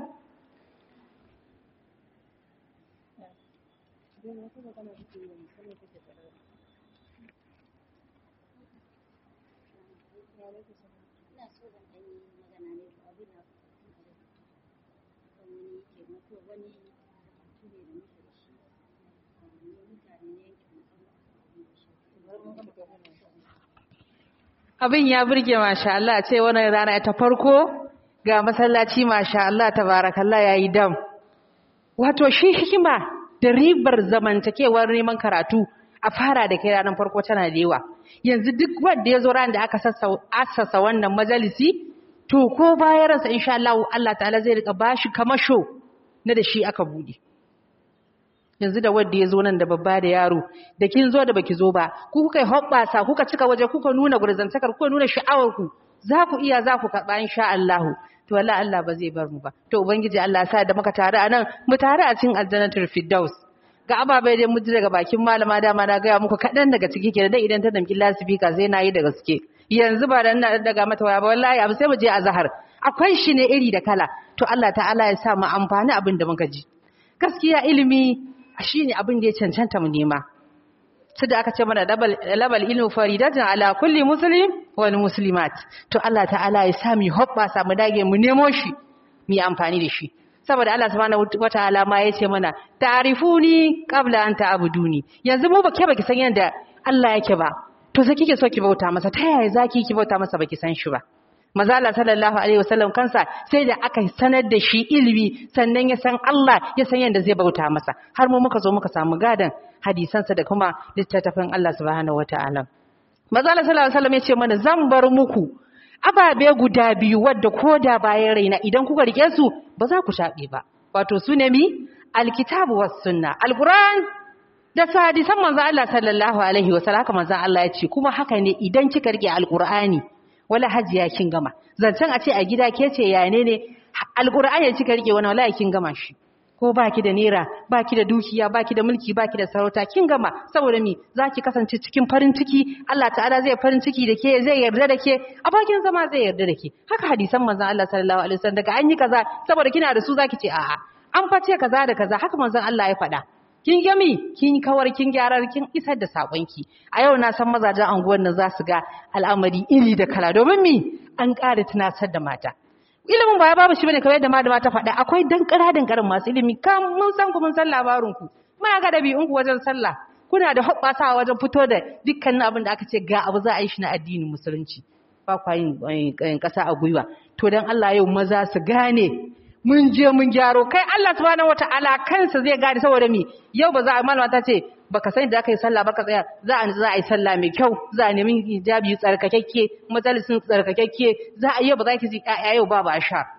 abin ya burge masha Allah ce wannan rana ta farko ga masallaci masha Allah tabarakallah yayi dam wato shi hikima da ribar zamantakewar neman karatu a fara da kai ranar farko tana da yawa yanzu duk wanda yazo ran da aka assasa wannan majalisi to ko bayan sa insha Allah Allah ta'ala zai rika bashi kamasho na da shi aka bude yanzu da wanda yazo nan da babba da yaro da kin zo da baki zo ba ku kuka hobbasa kuka cika waje kuka nuna gurzantakar kuka nuna sha'awar ku za ku iya za ku karba insha Allah to wallahi Allah ba zai bar mu ba to ubangiji Allah ya sa da muka tare anan mu tare a cikin aljannatul firdaus ga ababai dai mu ji daga bakin malama dama na ga muku kadan daga ciki kenan dai idan ta damki lasifika sai nayi da gaske yanzu ba dan daga mata waya ba wallahi abu sai mu je azhar akwai shi ne iri da kala to Allah ta'ala ya sa mu amfani abin da muka ji gaskiya ilimi shine abin da ya cancanta mu nema sai da aka ce mana labal ilmu faridatan ala kulli muslim wal muslimat to Allah ta'ala ya sa mu hobba sa mu dage mu nemo shi mu yi amfani da shi saboda Allah subhanahu wataala ma yace mana ta'rifuni qabla an ta'buduni yanzu mu bake baki san yanda Allah yake ba to sai kike so ki bauta masa ta yaya zaki ki bauta masa baki san shi ba manzo Allah sallallahu alaihi wasallam kansa sai da aka sanar da shi ilimi sannan ya san Allah ya san yanda zai bauta masa har mu muka zo muka samu gadan hadisansa da kuma littattafan Allah subhanahu wataala manzo Allah sallallahu alaihi wasallam ya ce mana zan bar muku ababe guda biyu wadda koda bayan raina idan kuka rike su ba za ku shaɓe ba wato su ne mi alkitabu was sunna alquran da hadisan manzo Allah sallallahu alaihi wasallam haka manzo Allah ya ce kuma haka ne idan kika rike alqurani wala hajiya kin gama zancen a ce a gida ke ce ya ne ne alqur'ani kika rike wani wallahi kin gama shi ko baki da naira baki da dukiya baki da mulki baki da sarauta kin gama saboda mi zaki kasance cikin farin ciki Allah ta'ala zai farin ciki da ke zai yarda da ke a bakin zama zai yarda da ke haka hadisan manzon Allah sallallahu alaihi wasallam daga an yi kaza saboda kina da su zaki ce a'a an face kaza da kaza haka manzon Allah ya faɗa kin gami kin kawar kin gyarar kin isar da sakonki a yau na san mazajen anguwar nan za su ga al'amari iri da kala domin mi an ƙara tunasar da mata ilimin ba ya babu shi bane kamar yadda malama ta faɗa akwai dankara dankarin masu ilimi kan mun san ku mun san labarin ku muna ga dabi'un ku wajen sallah kuna da hoɓɓasawa wajen fito da dukkanin abin da aka ce ga abu za a yi shi na addinin musulunci ba kwa yin ƙasa a gwiwa to dan Allah yau maza su gane mun je mun gyaro kai Allah subhanahu wataala kansa zai gane saboda mi yau ba za a malama ta ce baka sani da aka yi sallah baka tsaya za a za a yi sallah mai kyau za a nemi hijabi tsarkakakke majalisin tsarkakakke za a yau ba za ki ji ƴaƴa yau ba ba sha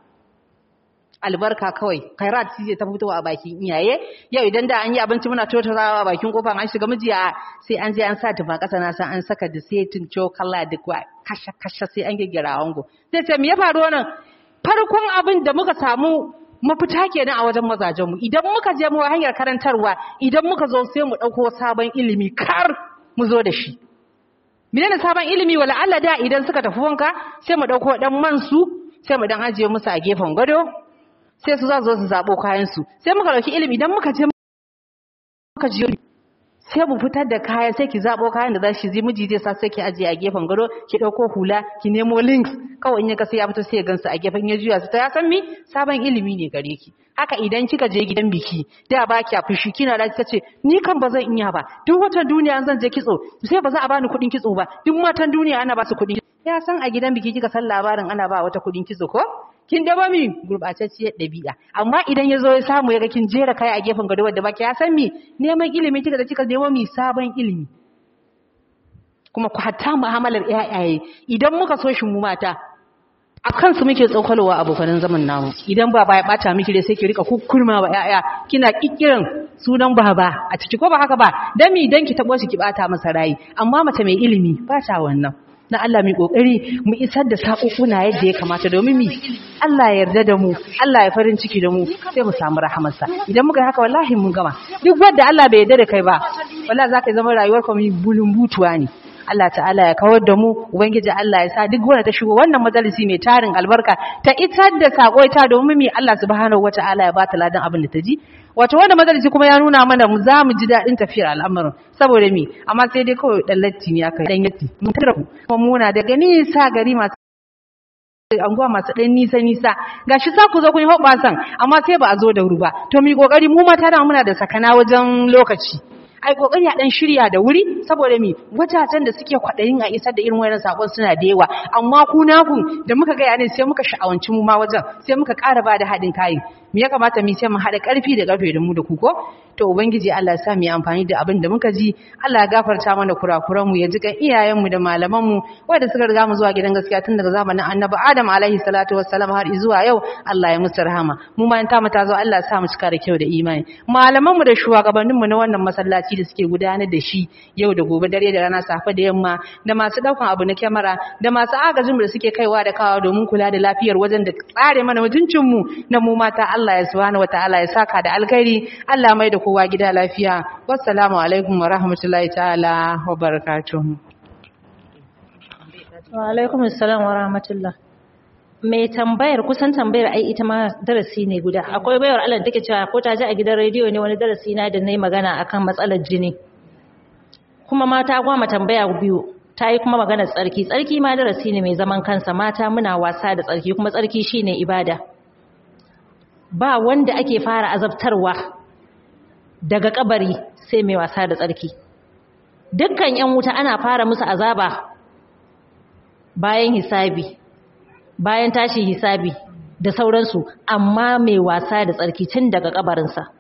albarka kawai khairat sai ta fito a bakin iyaye yau idan da an yi abinci muna totorawa a bakin kofar an shiga mijiya sai an je an sa tufa kasa na san an saka da setin cokala da kasha kasha sai an gaggira ango sai ce me ya faru wannan farkon abin da muka samu mafita kenan a wajen mazajenmu idan muka je mu hanyar karantarwa idan muka zo sai mu dauko sabon ilimi kar mu zo da shi menene sabon ilimi wala Allah da idan suka tafi wanka sai mu dauko dan man su sai mu dan ajiye musu a gefen gado sai su za su zo su zabo kayan su sai muka dauki ilimi idan muka je muka je sai mu fitar da kaya sai ki zabo kayan da zashi zai miji zai sa sai ki ajiye a gefen gado ki dauko hula ki nemo links kawai in ya kasa ya fito sai ya gansu a gefen ya juya su ta ya san mi sabon ilimi ne gare ki haka idan kika je gidan biki da ba ki a fushi kina da kika ce ni kan ba zan iya ba duk watan duniya zan je kitso sai ba za a bani kuɗin kitso ba duk matan duniya ana ba su kuɗin ya san a gidan biki kika san labarin ana ba wata kuɗin kitso ko kin daba mi gurbatacciyar dabi'a amma idan yazo ya samu yaga kin jera kai a gefen gado wanda baki ya san mi neman ilimi kika da kika nemo mi sabon ilimi kuma ku hatta mu'amalar yayaye idan muka so shi mu mata a kansu muke tsokalowa abokan zaman namu idan baba ya bata miki dai sai ki rika kukkurma wa yaya kina kikkirin sunan baba a ciki ko ba haka ba dan mi dan ki tabo shi ki bata masa rayi amma mace mai ilimi ba ta wannan na Allah mai kokari mu isar da sakokuna yadda ya kamata domin mi Allah ya yarda da mu Allah ya farin ciki da mu sai mu samu rahamarsa idan muka yi haka wallahi mun gama duk wanda Allah bai yarda da kai ba wallahi zaka zama rayuwar ka mai bulun butuwa ne Allah ta'ala ya kawar da mu ubangiji Allah ya sa duk wanda ta shigo wannan majalisi mai tarin albarka ta isar da sako ta domin mi Allah subhanahu wataala ya bata ladan abin da ta ji wato wannan majalisi kuma ya nuna mana mu za mu ji dadin tafiyar al'amarin saboda mi amma sai dai kawai dan latti ne aka dan yatti mun tara kuma muna daga nisa gari masu anguwa masu dan nisa nisa gashi sa ku zo kun yi hoɓasan amma sai ba a zo da wuri ba to mu kokari mu mata da muna da sakana wajen lokaci ai kokari a dan shirya da wuri saboda mi wajajen da suke kwadayin a isar da irin wannan sakon suna da yawa amma ku naku da muka ga yana sai muka sha'awanci mu ma wajen sai muka ƙara ba da hadin kai me ya kamata mu sai mu hada karfi da karfe da mu da ku ko to ubangiji Allah ya sa mu yi amfani da abin da muka ji Allah ya gafarta mana kurakuran mu ya ji kan iyayen mu da malaman mu wanda suka riga mu zuwa gidan gaskiya tun daga zamanin Annabi Adam alaihi salatu wassalam har zuwa yau Allah ya musu rahama mu ma ta mu ta zo Allah ya sa mu cika da kyau da imani malaman mu da shugabannin mu na wannan masallaci da suke gudanar da shi yau da gobe dare da rana safe da yamma da masu daukan abu na kyamara da masu agajin mu da suke kaiwa da kawo domin kula da lafiyar wajen da tsare mana mutuncin mu na mu mata Allah ya subhanahu wataala ya saka da alkhairi Allah mai da kowa gida lafiya wassalamu alaikum wa rahmatullahi ta'ala wa barakatuh wa alaikum assalam wa rahmatullah mai tambayar kusan tambayar ai ita ma darasi ne guda. Akwai bayar Allah da take cewa ko ta ji a gidan rediyo ne wani darasi na da nayi magana akan matsalar jini. Kuma mata gwama tambaya biyu, ta yi kuma magana tsarki. Tsarki ma darasi ne mai zaman kansa, mata muna wasa da tsarki kuma tsarki shine ibada. Ba wanda ake fara azabtarwa daga kabari sai mai wasa da tsarki. Dukkan ƴan wuta ana fara musu azaba bayan hisabi. bayan tashi hisabi da sauransu, amma mai wasa da tsarki tun daga kabarinsa.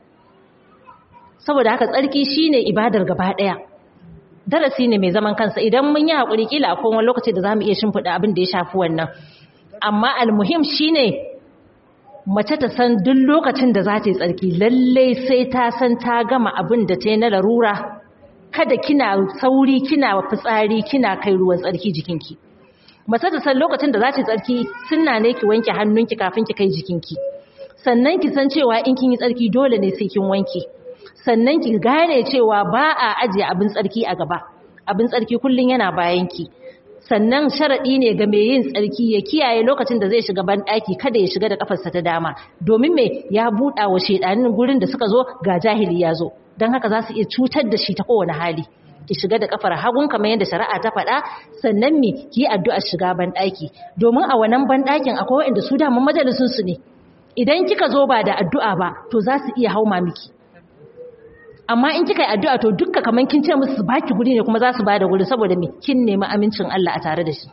Saboda haka tsarki shine ibadar gaba daya. Darasi ne mai zaman kansa, idan mun yi hakuri kila akwai wani lokaci da zamu iya shimfida abin da ya shafi wannan. Amma almuhim shine mace ta san duk lokacin da za ta yi tsarki lalle sai ta san ta gama abin da ta yi na larura. Kada kina sauri kina fitsari kina kai ruwan tsarki jikinki. Mace ta san lokacin da za ta tsarki sunna ne ki wanke hannunki kafin ki kai jikinki. Sannan ki san cewa in kin yi tsarki dole ne sai kin wanke. Sannan ki gane cewa ba a ajiye abin tsarki a gaba. Abin tsarki kullun yana bayanki. Sannan sharadi ne ga mai yin tsarki ya kiyaye lokacin da zai shiga ban daki kada ya shiga da kafarsa ta dama. Domin me ya buɗa wa shedanin gurin da suka zo ga jahili ya zo. Dan haka za su iya cutar da shi ta kowane hali. Ki shiga da kafar hagun kamar yadda shari'a ta faɗa, sannan mi ki addu'a shiga banɗaki, domin a wannan banɗakin akwai wanda su da mun majalisun su ne. Idan kika zo ba da addu'a ba to za su iya hauma miki. Amma in kika yi addu'a to dukka kamar kin ce musu baki guri ne kuma za su bada guri saboda me kin nemi amincin Allah a tare da shi.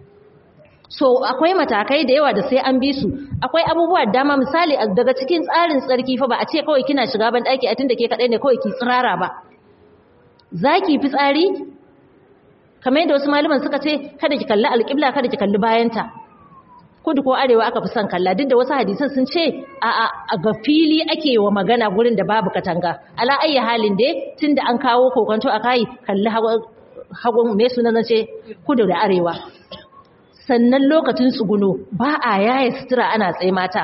So akwai matakai da yawa da sai an bi su. Akwai abubuwa da dama, misali daga cikin tsarin tsarki fa ba a ce kawai kina shiga banɗaki a tunda ke kadai ne kawai ki tsirara ba. Za ki fi tsari kamar yadda wasu malaman suka ce kada ki kalli alƙibla kada ki kalli bayanta, kudu ko arewa aka fi son kalla, duk da wasu hadisan sun ce a a ga fili ake wa magana gurin da babu katanga. Ala ayyi halin dai tunda an kawo kokonto a kai kalli hagun me sunan ce kudu da arewa. Sannan lokacin tsuguno ba a yaye sutura ana tsaye mata,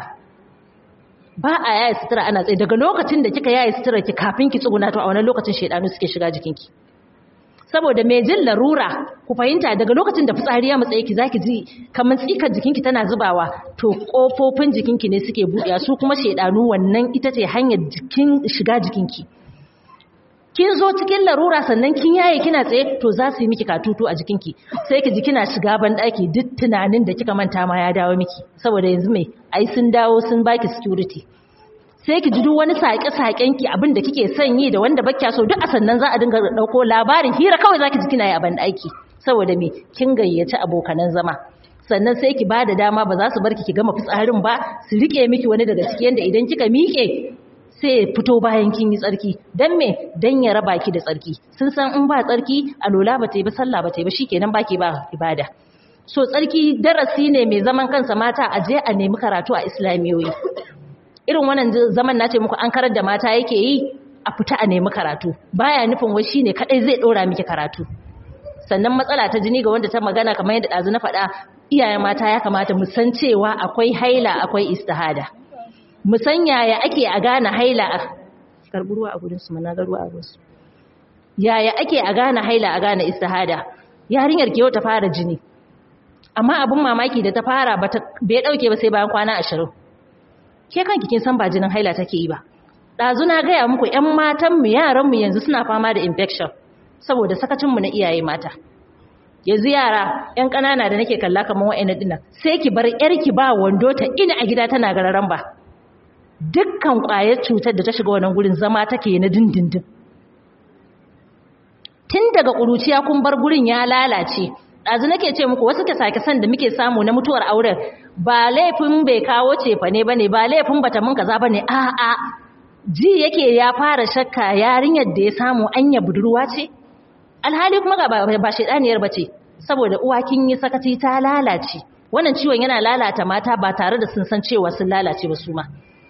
ba a yaye sutura ana tsaye. Daga lokacin da kika yaye sutura ki kafin ki tsuguna to a wannan lokacin shedanu suke shiga jikinki. Saboda mai jin larura ku fahimta daga lokacin da fitsari ya matsaye ki zaki ji kamar tsikar jikinki tana zubawa, to kofofin jikinki ne suke buɗewa, su kuma shedanu wannan ita ce hanyar jikin shiga jikinki. Kin zo cikin larura sannan kin yaye kina tsaye to za su yi miki katutu a jikinki, sai ki ji kina shiga ban daki duk tunanin da kika manta ma ya dawo miki, saboda yanzu mai ai sun dawo sun baki security. Sai ki ji duk wani saƙe-saƙen ki abin da kike son yi da wanda bakya so duk a sannan za a dinga dauko labarin hira kawai zaki ji kina yi a ban daki, saboda me kin gayyaci abokanan zama. Sannan sai ki bada dama ba za su barki ki gama fitsarin ba, su rike miki wani daga ciki yanda idan kika miƙe sai fito bayan kin yi tsarki. Dan me? Dan ya raba ki da tsarki. Sun san in ba tsarki alola ba ta yi ba, sallah ba ta yi ba, shikenan baki ba ibada. So tsarki darasi ne mai zaman kansa, mata a je a nemi karatu a islamiyoyi. Irin wannan zaman nace muku an karar da mata yake yi, a fita a nemi karatu. Baya nufin wai shine kadai zai dora miki karatu. Sannan matsala ta jini ga wanda ta magana kamar yadda dazu na faɗa, iyayen mata ya kamata mu san cewa akwai haila akwai istihada. Mu san yaya ake a gane haila a karbi ruwa a gurin su mana ga ruwa a gurin su. Yaya ake a gane haila a gane istihada? Yarinyar ki yau ta fara jini, amma abun mamaki da ta fara bata bai dauke ba sai bayan kwana ashirin. Ke kanki kin san ba jinin haila take yi ba. Dazu na gaya muku ƴan matan mu yaran mu yanzu suna fama da infection saboda sakacin mu na iyaye mata. Yanzu yara ƴan kanana da nake kalla kamar wa'annan dinnan, sai ki bar yarki ba wando ta ina a gida tana gararan ba. Dukkan ƙwayar cutar da ta shiga wannan gurin zama take na dindindin. Tun daga ƙuruciya kun bar gurin ya lalace. Ɗazu nake ce muku wasu kisa-kisan da muke samu na mutuwar auren ba laifin bai kawo cefa ne bane, ba laifin bata mun kaza bane, a'a ji yake ya fara shakka yarinyar da ya samu anya budurwa ce, alhali kuma ga ba shedaniyar bace, saboda uwa kin yi sakaci ta lalace. Wannan ciwon yana lalata mata ba tare da sun san cewa sun lalace ba su ma.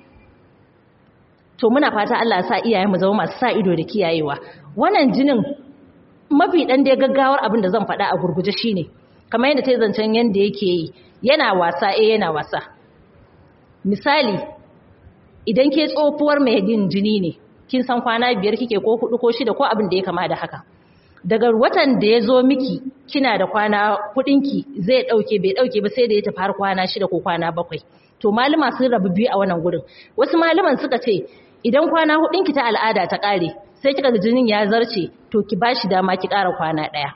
To muna fata Allah ya sa iyayen mu zama masu sa ido da kiyayewa. Wannan jinin mafi dan da gaggawar abin da zan faɗa a gurguje shine kamar yadda tai zancen yanda yake yi, yana wasa eh yana wasa. Misali idan ke tsofuwar mai yin jini ne, kin san kwana biyar kike ko hudu ko shida ko abin da ya kama da haka, daga watan da ya zo miki kina da kwana kudinki zai dauke bai dauke ba sai da ya tafi har kwana shida ko kwana bakwai to malama sun rabu biyu a wannan gurin wasu malaman suka ce idan kwana hudinki ta al'ada ta kare sai kika ga jinin ya zarce to ki bashi dama ki ƙara kwana daya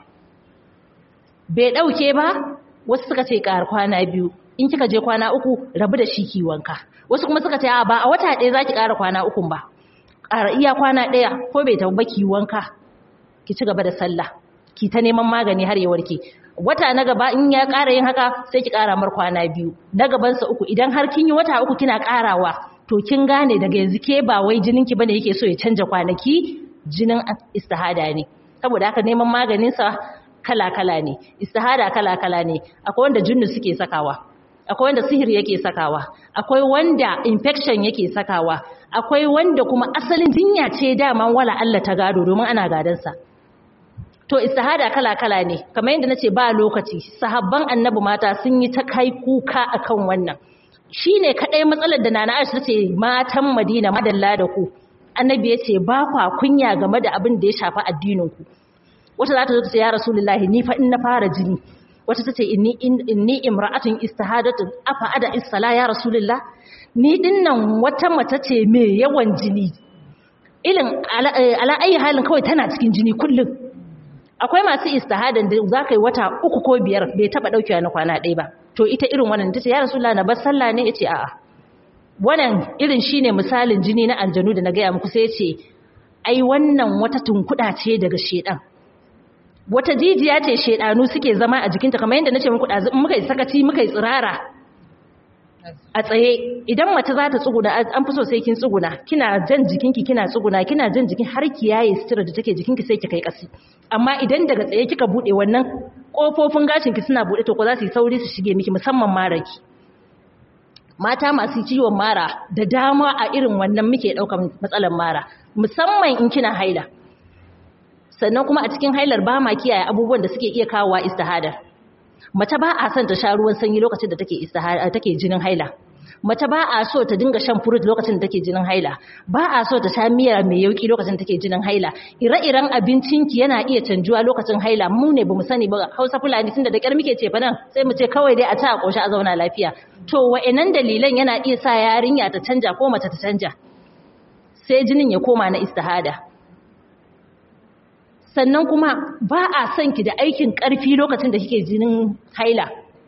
bai dauke ba wasu suka ce ƙara kwana biyu in kika je kwana uku rabu da shi ki wanka wasu kuma suka ce a ba a wata ɗaya zaki ƙara kwana ukun ba ƙara iya kwana ɗaya ko bai taɓa ki wanka ki ci gaba da sallah ki ta neman magani har ya warke wata na gaba in ya ƙara yin haka sai ki ƙara mar kwana biyu na gaban sa uku idan har kin yi wata uku kina ƙarawa to kin gane daga yanzu ke ba wai jinin ki bane yake so ya canja kwanaki jinin istihada ne saboda haka neman maganin sa kala kala ne istihada kala kala ne akwai wanda jinnu suke sakawa akwai wanda sihiri yake sakawa akwai wanda infection yake sakawa akwai wanda kuma asalin jinya ce dama wala Allah ta gado domin ana gadansa to istihada kala-kala ne kamar yadda nace ba lokaci sahabban annabi mata sun yi ta kai kuka akan wannan shine kadai matsalar da nana Aisha tace matan Madina madalla da ku annabi yace ba kwa kunya game da abin da ya shafi addinin ku wata za ta zo ta ce ya rasulullahi ni fa in na fara jini wata tace inni inni imra'atun istihadatun afa ada is-sala ya rasulullah ni dinnan wata mace ce mai yawan jini ilin ala ayi halin kawai tana cikin jini kullum akwai masu istihadan da za ka yi wata uku ko biyar bai taba daukewa na kwana ɗaya ba to ita irin wannan tace ya rasulullah na bar sallah ne yace a'a wannan irin shine misalin jini na aljanu da na ga muku sai yace ai wannan wata tunkuda ce daga shedan wata jijiya ce shedanu suke zama a jikinta kamar yadda nace muku dazu muka yi sakaci muka yi tsirara a tsaye idan mace za ta tsuguna an fi so sai kin tsuguna kina jan jikinki kina tsuguna kina jan jikin har ki yaye sutura da take jikinki sai ki kai kasi amma idan daga tsaye kika bude wannan kofofin gashinki suna bude to ko za su yi sauri su shige miki musamman maraki mata masu ciwon mara da dama a irin wannan muke daukar matsalar mara musamman in kina haila sannan kuma a cikin hailar ba ma kiyaye abubuwan da suke iya kawowa istihada mace ba a son ta sha ruwan sanyi lokacin da take istihada take jinin haila mace ba a so ta dinga shan fruit lokacin da take jinin haila ba a so ta sha miya mai yauki lokacin da take jinin haila ire-iren abincinki yana iya canjuwa lokacin haila mu ne bamu sani ba Hausa Fulani tunda da kyar muke ce fa nan sai mu ce kawai dai a ta koshi a zauna lafiya to wa'annan dalilan yana iya sa yarinya ta canja ko mace ta canja sai jinin ya koma na istihada sannan kuma ba a son ki da aikin ƙarfi lokacin da kike jinin haila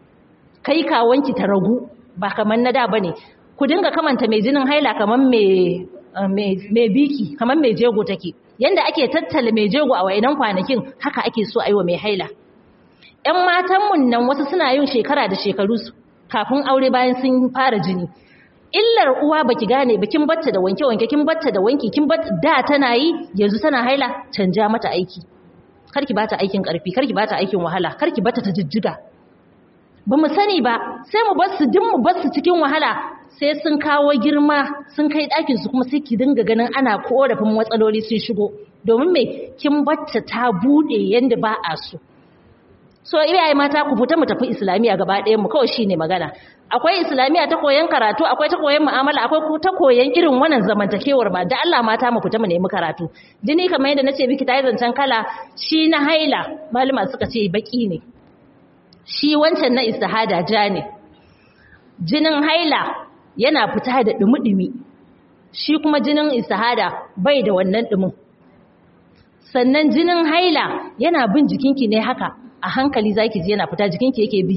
kai kawanki ta ragu ba kamar na da bane ku dinga kamanta mai jinin haila kamar mai mai biki kamar mai jego take yanda ake tattala mai jego a wayannan kwanakin haka ake so aiwa mai haila ƴan matan mun nan wasu suna yin shekara da shekaru kafin aure bayan sun fara jini illar uwa baki gane bakin batta da wanke wanke kin batta da wanki kin batta da tana yi yanzu tana haila canja mata aiki karki bata aikin karfi karki bata aikin wahala karki bata ta jijjiga ba mu sani ba sai mu bar su din mu bar su cikin wahala sai sun kawo girma sun kai ɗakin su kuma sai ki dinga ganin ana korafin matsaloli sun shigo domin me kin batta ta bude yanda ba a so so iyaye mata ku fita mu tafi islamiya gaba ɗayan mu kawai shine magana akwai islamiya ta koyan karatu akwai ta koyan mu'amala akwai ta koyan irin wannan zamantakewar ba da Allah mata mu fita mu nemi karatu jini kamar yadda nace miki tayi zancan kala shi na haila malama suka ce baki ne shi wancan na istihada ja ne jinin haila yana fita da dumi-dumi shi kuma jinin istihada bai da wannan dumin sannan jinin haila yana bin jikinki ne haka a hankali zaki ji yana fita jikinki yake bi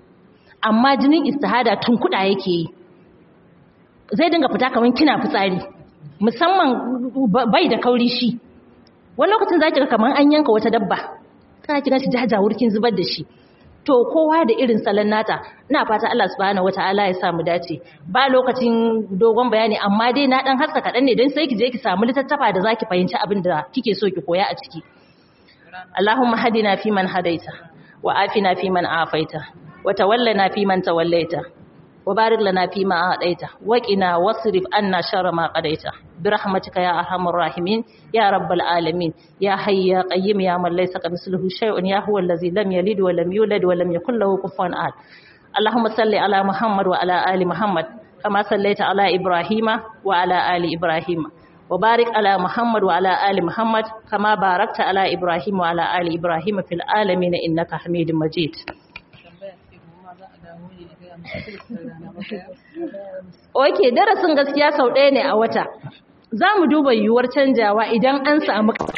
amma jinin istihada tun kuɗa yake yi zai dinga fita kamar kina fitsari musamman bai da kauri shi wani lokacin zaki ga kamar an yanka wata dabba kana kina shi jajawur kin zubar da shi to kowa da irin salon nata ina fata Allah subhanahu wataala ya sa mu dace ba lokacin dogon bayani amma dai na dan haska kadan ne dan sai ki je ki samu littattafa da zaki fahimci abin da kike so ki koya a ciki Allahumma hadina fi man hadaita wa afina fi man afaita wa tawallana fi man tawallaita wa barik lana fi ma a'taita wa qina wasrif anna sharra ma qadaita bi rahmatika ya arhamar rahimin ya rabbal alamin ya hayy ya qayyim ya man laysa kamithlihi shay'un ya huwa allazi lam yalid wa lam yulad wa lam yakul lahu kufuwan ahad Allahumma salli ala Muhammad wa ala ali Muhammad kama sallaita ala Ibrahima wa ala ali Ibrahima wa barik ala Muhammad wa ala ali Muhammad kama barakta ala Ibrahim wa ala ali Ibrahim fil alamin innaka Hamidum Majid. Oke, darasin gaskiya sau ɗaya ne a wata. Za mu duba yiwuwar canjawa idan an samu